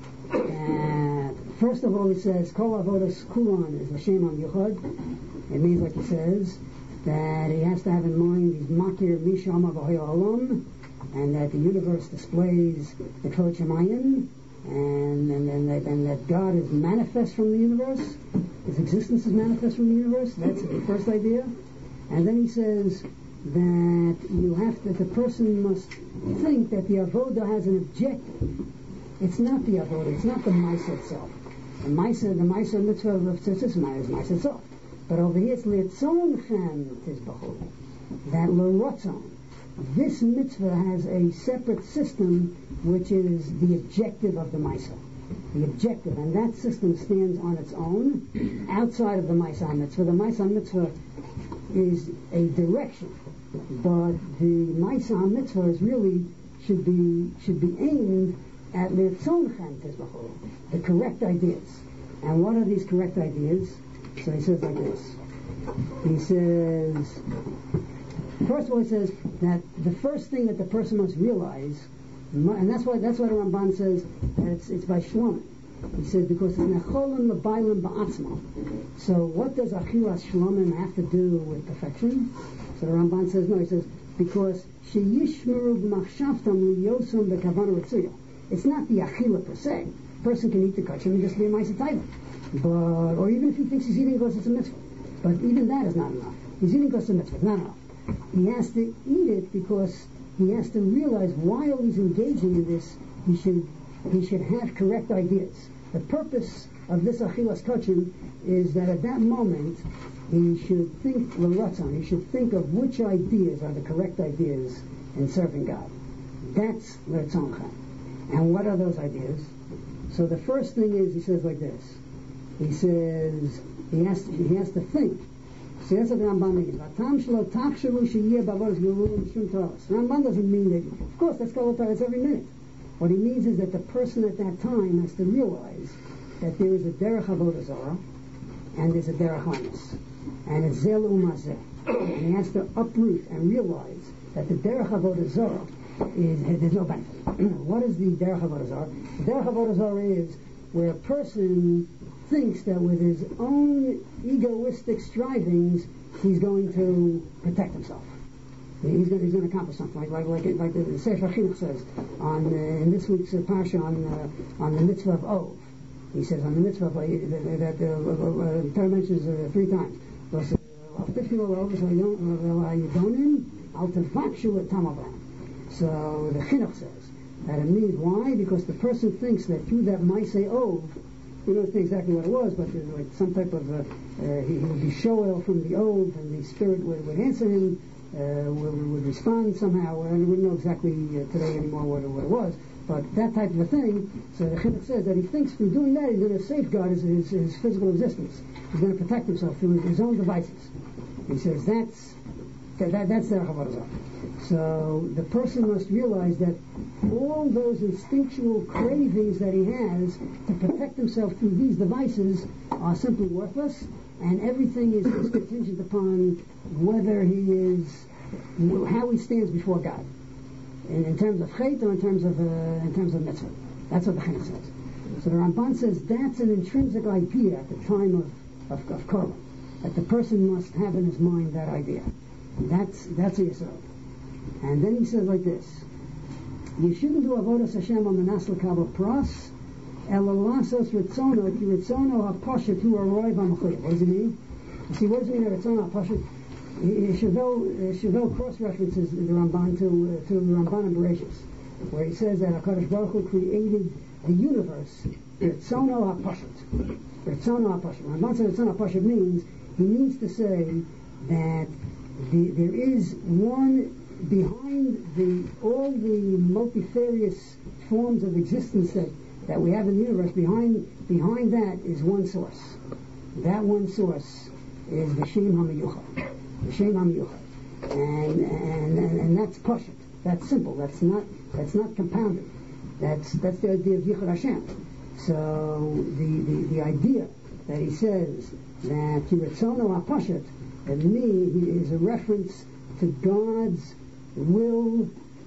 First of all, he says, Kol Avodas Kulan is L'Shem HaMiuchad. It means, like he says, that he has to have in mind these Makir Mishama V'Hoya Olam, and that the universe displays the Kol Shemayim, and that God is manifest from the universe. His existence is manifest from the universe. That's the first idea. And then he says that the person must think that the avodah has an objective. It's not the avodah. It's not the Maaseh itself. The Maaseh mitzvah of tzitzis is Maaseh itself. But over here it's Litzonechem Tizbachu. That L'Rotzon. This mitzvah has a separate system which is the objective of the Maaseh. The objective, and that system stands on its own outside of the Maaseh HaMitzvah. The Maaseh HaMitzvah is a direction, but the Maaseh HaMitzvah is really should be aimed at Litzonechem Tizbachu, the correct ideas. And what are these correct ideas? So he says like this. He says, first of all, he says that the first thing that the person must realize, and that's why the Ramban says that it's by Shlomim. He says because it's necholim l'baylim ba'atzma. So what does achilas Shlomim have to do with perfection? So the Ramban says no. He says because sheyishmeru b'machshavtam liyosum b'kavana ritzuya. It's not the achila per se. A person can eat the kachim and just be a ma'aseh taiva. Or even if he thinks he's eating because it's a mitzvah. But even that is not enough. He's eating because it's a mitzvah. It's not enough. He has to eat it because he has to realize while he's engaging in this, he should have correct ideas. The purpose of this achilas kachim is that at that moment he should think l'ratzon. He should think of which ideas are the correct ideas in serving God. That's l'ratzoncha. And what are those ideas? So the first thing is, he says like this. He says he has to think. So that's what the Ramban means. Ramban doesn't mean that, of course, that's Kol Torah, it's every minute. What he means is that the person at that time has to realize that there is a derech avodah zarah and there's a derech hamas, and it's zel umazeh. And he has to uproot and realize that the derech avodah zarah there's no benefit. What is the derech avodah zarah? The derech avodah zarah is where a person thinks that with his own egoistic strivings, he's going to protect himself. He's going to accomplish something, like the Sefer Chinuch says in this week's parsha on the mitzvah of Ov. He says on the mitzvah of, that the Torah mentions 3 times. So the Chinuch says that it means why? Because the person thinks that through that Maaseh Ov, we don't know exactly what it was, but there's like some type of he would be shoel from the Ov, and the spirit would answer him, would respond somehow. And we wouldn't know exactly today anymore what it was, but that type of a thing. So the Chinuch says that he thinks through doing that he's going to safeguard his physical existence. He's going to protect himself through his own devices. He says that's the Avodah. So the person must realize that all those instinctual cravings that he has to protect himself through these devices are simply worthless, and everything is contingent upon whether how he stands before God, in terms of chait or in terms of mitzvah. That's what the Chinuch says. So the Ramban says that's an intrinsic idea at the time of Korban, that the person must have in his mind that idea. That's a yesod. And then he says like this: you shouldn't do avodas Hashem on the nas l'kabel pras, ela lasos ritzono ki ritzono hapashat hu aroi v'amachuyev. What does it mean? You see, what does it mean that ritzono hapashat? Chevelle cross-references the Ramban to the Ramban in Bereshis, where he says that HaKadosh Baruch Hu created the universe ritzono hapashat. Ritzono hapashat. Ramban says ritzono hapashat means to say that there is one behind all the multifarious forms of existence that we have in the universe. Behind that is one source. That one source is the Shem HaMiyuchad. The Shem HaMiyuchad, and that's pashut. That's simple. That's not compounded. That's the idea of Yichud Hashem. So the idea that he says that Yiratzono HaPashat, and me, is a reference to God's will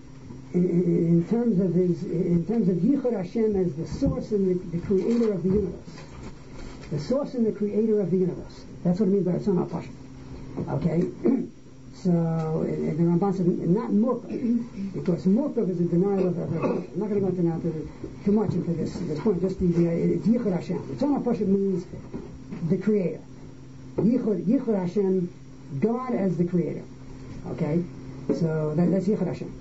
in terms of Yichud Hashem as the source and the creator of the universe. The source and the creator of the universe. That's what it means by Yiratzono HaPashat. Okay? So, and the Ramban says not Murkav, because Murkav is a denial of revelation. I'm not going to go into now too much into this point, just it's Yichud Hashem. Yiratzono HaPashat means the creator. Yichud Hashem, God as the creator. Okay? So that's Yichud Hashem.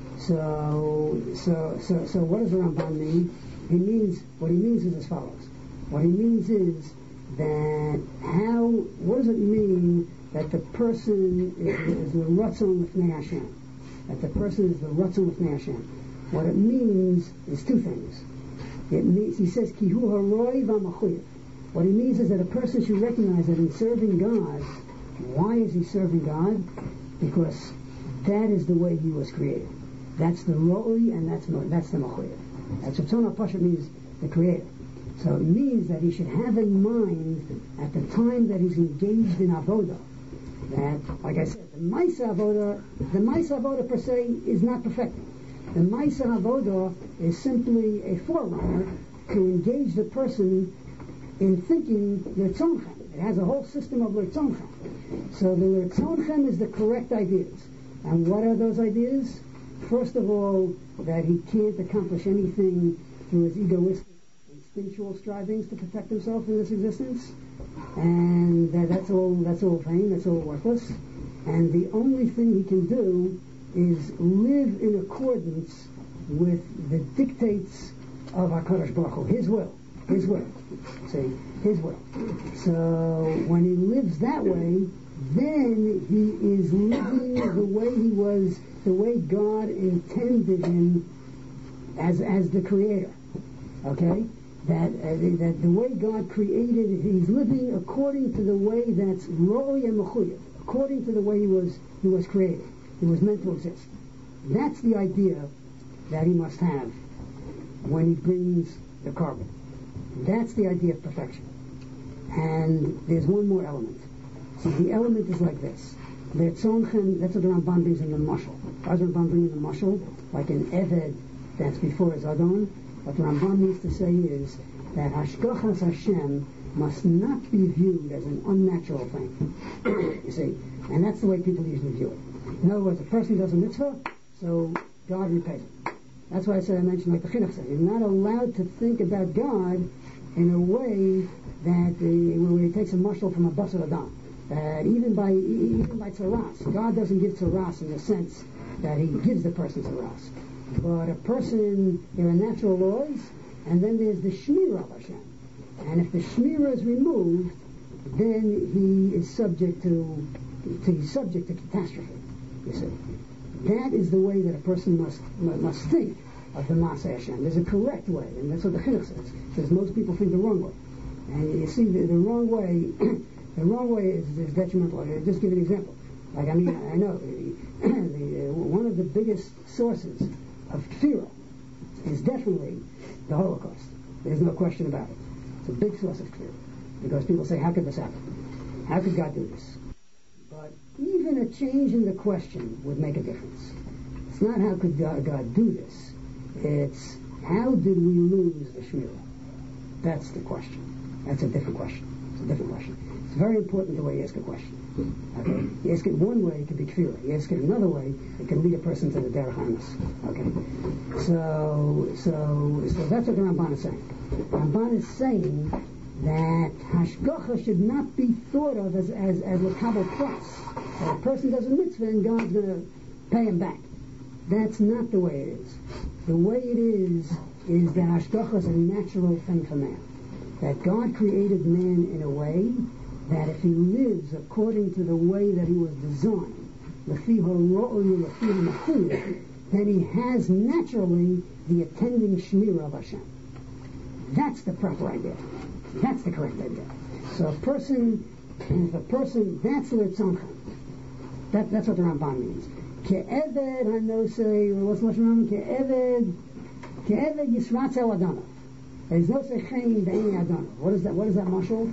So what does the Ramban mean? What he means is as follows. What he means is that what does it mean that the person is the Ratzon Lifnei Hashem? That the person is the Ratzon Lifnei Hashem. What it means is 2 things. It means, he says, Ki hu haroi v'amachuyev. What he means is that a person should recognize that in serving God, why is he serving God? Because that is the way he was created. That's the Ro'i and that's the Machuyev. That's what Tzona Pasha means, the creator. So it means that he should have in mind at the time that he's engaged in Avodah, that, like I said, the Maisa Avodah per se is not perfecting. The Maisa Avodah is simply a forerunner to engage the person in thinking L'Rtzonchem. It has a whole system of L'Rtzonchem. So the L'Rtzonchem is the correct ideas. And what are those ideas? First of all, that he can't accomplish anything through his egoistic, instinctual strivings to protect himself in this existence, and that's all vain, that's all worthless. And the only thing he can do is live in accordance with the dictates of HaKadosh Baruch Hu, His will. See, His will. So when he lives that way, then he is living the way God intended him as the creator. Okay? That the way God created, he's living according to the way that's Ro'i and Mechuyev, according to the way he was created. He was meant to exist. That's the idea that he must have when he brings the carbon. That's the idea of perfection. And there's one more element. So the element is like this. That's what the Ramban brings in the mashal. As the Ramban brings in the mashal, like an Eved that's before his Adon, what the Ramban needs to say is that Hashgachas Hashem must not be viewed as an unnatural thing. You see, and that's the way people usually view it. In other words, a person does a mitzvah, so God repays it. That's why I mentioned like the chinuch said, you're not allowed to think about God in a way that when he takes a mashal from a basar adam, even by tzaras, God doesn't give tzaras in the sense that he gives the person tzaras. But a person, there are natural laws, and then there's the shmirah of Hashem. And if the shmirah is removed, then he is subject to catastrophe. You see, that is the way that a person must think of the Maaseh Hashem. There's a correct way, and that's what the chinuch says. It says most people think the wrong way, and you see the wrong way. The wrong way is detrimental. I'll just give you an example. Like, I know one of the biggest sources of kfirah is definitely the Holocaust. There's no question about it. It's a big source of kfirah because people say, how could this happen? How could God do this? But even a change in the question would make a difference. It's not how could God do this. It's how did we lose the Shmirah? That's the question. That's a different question. It's a different question. It's very important the way you ask a question. Okay? You ask it one way, it could be kfirah. You ask it another way, it can lead a person to the derech hamas. Okay? So that's what the Ramban is saying. The Ramban is saying that hashgacha should not be thought of as l'kabel pras. That a person does a mitzvah and God's going to pay him back. That's not the way it is. The way it is that hashgacha is a natural thing for man. That God created man in a way that if he lives according to the way that he was designed, then he has naturally the attending shmirah of Hashem. That's the proper idea. That's the correct idea. So if a person, that's l'tzoncha. That's what the Ramban means. Ke'eved hanosei, what's the Ramban? Ke'eved yisratz el adana. There's no sechein be'eni adana. What is that mashal?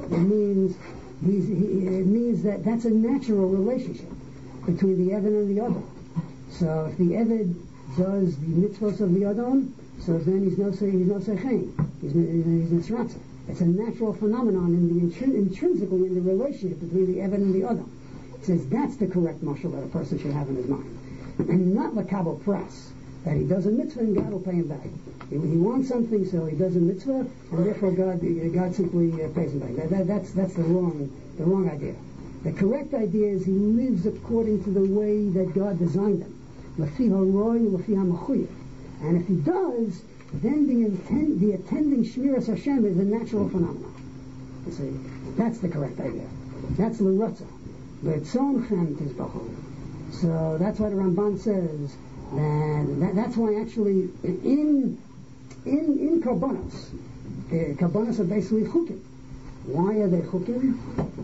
It means that that's a natural relationship between the Eved and the Adam. So if the Eved does the mitzvahs of the Adam, so then he's no sechein. He's nisratza. It's a natural phenomenon intrinsically in the relationship between the Eved and the Adam. It says that's the correct mashal that a person should have in his mind. And not l'kabel pras, that he does a mitzvah and God will pay him back. He wants something, so he does a mitzvah, and therefore God simply pays him back. That's the wrong idea. The correct idea is he lives according to the way that God designed him. L'fi ha'roi, l'fi ha'machuyev. And if he does, then the attending shmiras Hashem is a natural phenomenon. You see, that's the correct idea. That's l'rotza. L'etzon chem tizbachu. So that's why the Ramban says that's why actually in karbonos, karbonos are basically chukim. Why are they chukim?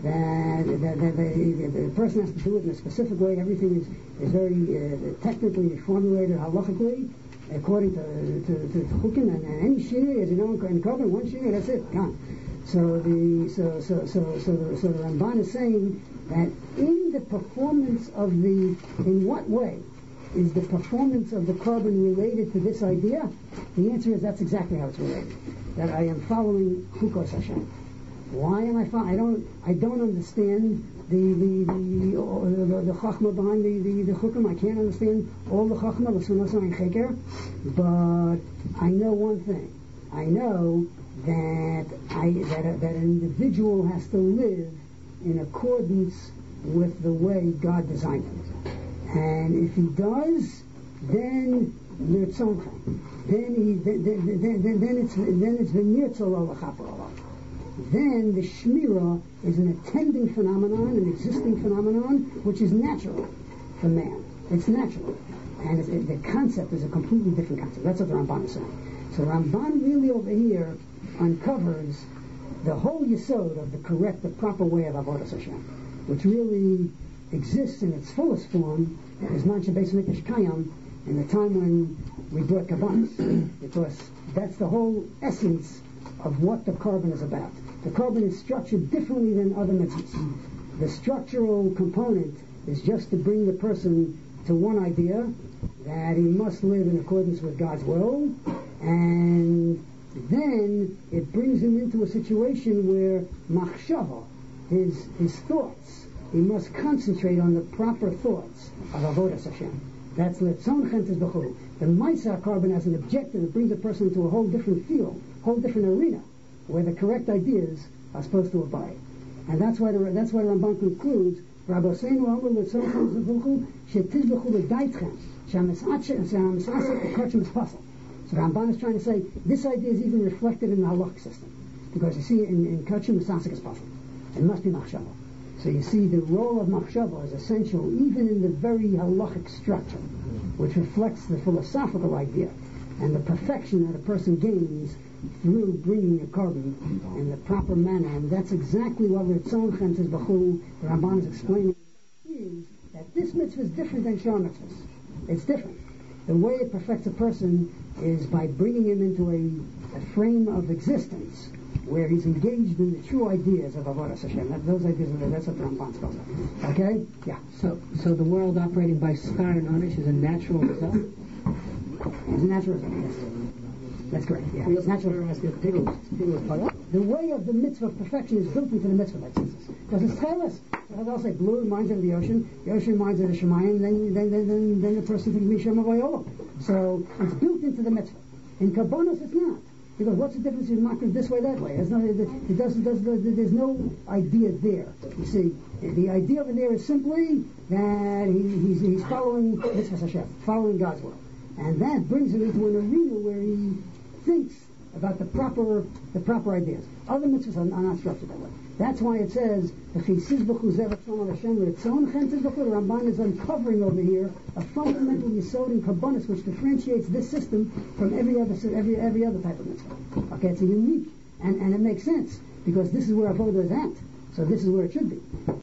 The person has to do it in a specific way. Everything is very technically formulated halachically according to chukim, and any shiri, as you know, in carbon, one shiri, that's it, gone. So the Ramban is saying that in the performance of in what way is the performance of the carbon related to this idea? The answer is that's exactly how it's related. That I am following Chukos Hashem. Why am I following? I don't understand the chachma behind the chukim. I can't understand all the chachma, the sunnah and cheker. But I know one thing. I know that an individual has to live in accordance with the way God designed him. And if he does, then l'tzoncha. Then it's v'nirtzol olachaparollah. Then the shmirah is an attending phenomenon, an existing phenomenon, which is natural for man. It's natural. And the concept is a completely different concept. That's what the Ramban is saying. So Ramban really over here uncovers the whole yesod of the proper way of avodas Hashem, which really exists in its fullest form as Mancha Beis Mikdash Kayam in the time when we brought Kabbanis, because that's the whole essence of what the carbon is about. The carbon is structured differently than other mitzvahs. The structural component is just to bring the person to one idea, that he must live in accordance with God's will, and then it brings him into a situation where machshava, his thoughts, he must concentrate on the proper thoughts of avodas Hashem. That's letzon chentes b'chulu. The Maisa carbon as an objective, it brings a person into a whole different field, whole different arena, where the correct ideas are supposed to abide. And that's why the Ramban concludes, Rabbeinu Amar letzon chentes b'chulu shetizbechu l'daitchem she'amisasek kachim is puzzle. So Ramban is trying to say this idea is even reflected in the halachic system, because you see in kachim misasek is puzzle. It must be machshava. So you see the role of machshava is essential even in the very halachic structure, which reflects the philosophical idea and the perfection that a person gains through bringing a carbon in the proper manner. And that's exactly what Ritzon Chentes B'chulu, the Ramban is explaining, is that this mitzvah is different than Shah mitzvahs. It's different. The way it perfects a person is by bringing him into a frame of existence where he's engaged in the true ideas of Avodas Hashem. Those ideas, that's what the Ramban spells out. Okay? Yeah. So the world operating by Skar and Onish is a natural result? It's a natural result, yes. That's correct, yeah. It's natural. The way of the mitzvah of perfection is built into the mitzvah, like Jesus. Because it's timeless. I'll say blue reminds of the ocean reminds of the Shemayim, then the person thinks Misham Avayola. So it's built into the mitzvah. In Kabbanos it's not. Because what's the difference in makriv this way, that way? There's no idea there. You see, the idea over there is simply that he's following Mitzvah Hashem, following God's will. And that brings him into an arena where he thinks about the proper ideas. Other mitzvahs are not structured that way. That's why it says, the Ramban is uncovering over here a fundamental yesod in Kabbanis which differentiates this system from every other type of mitzvah. Okay, it's a unique, and it makes sense, because this is where Avodah is at. So this is where it should be.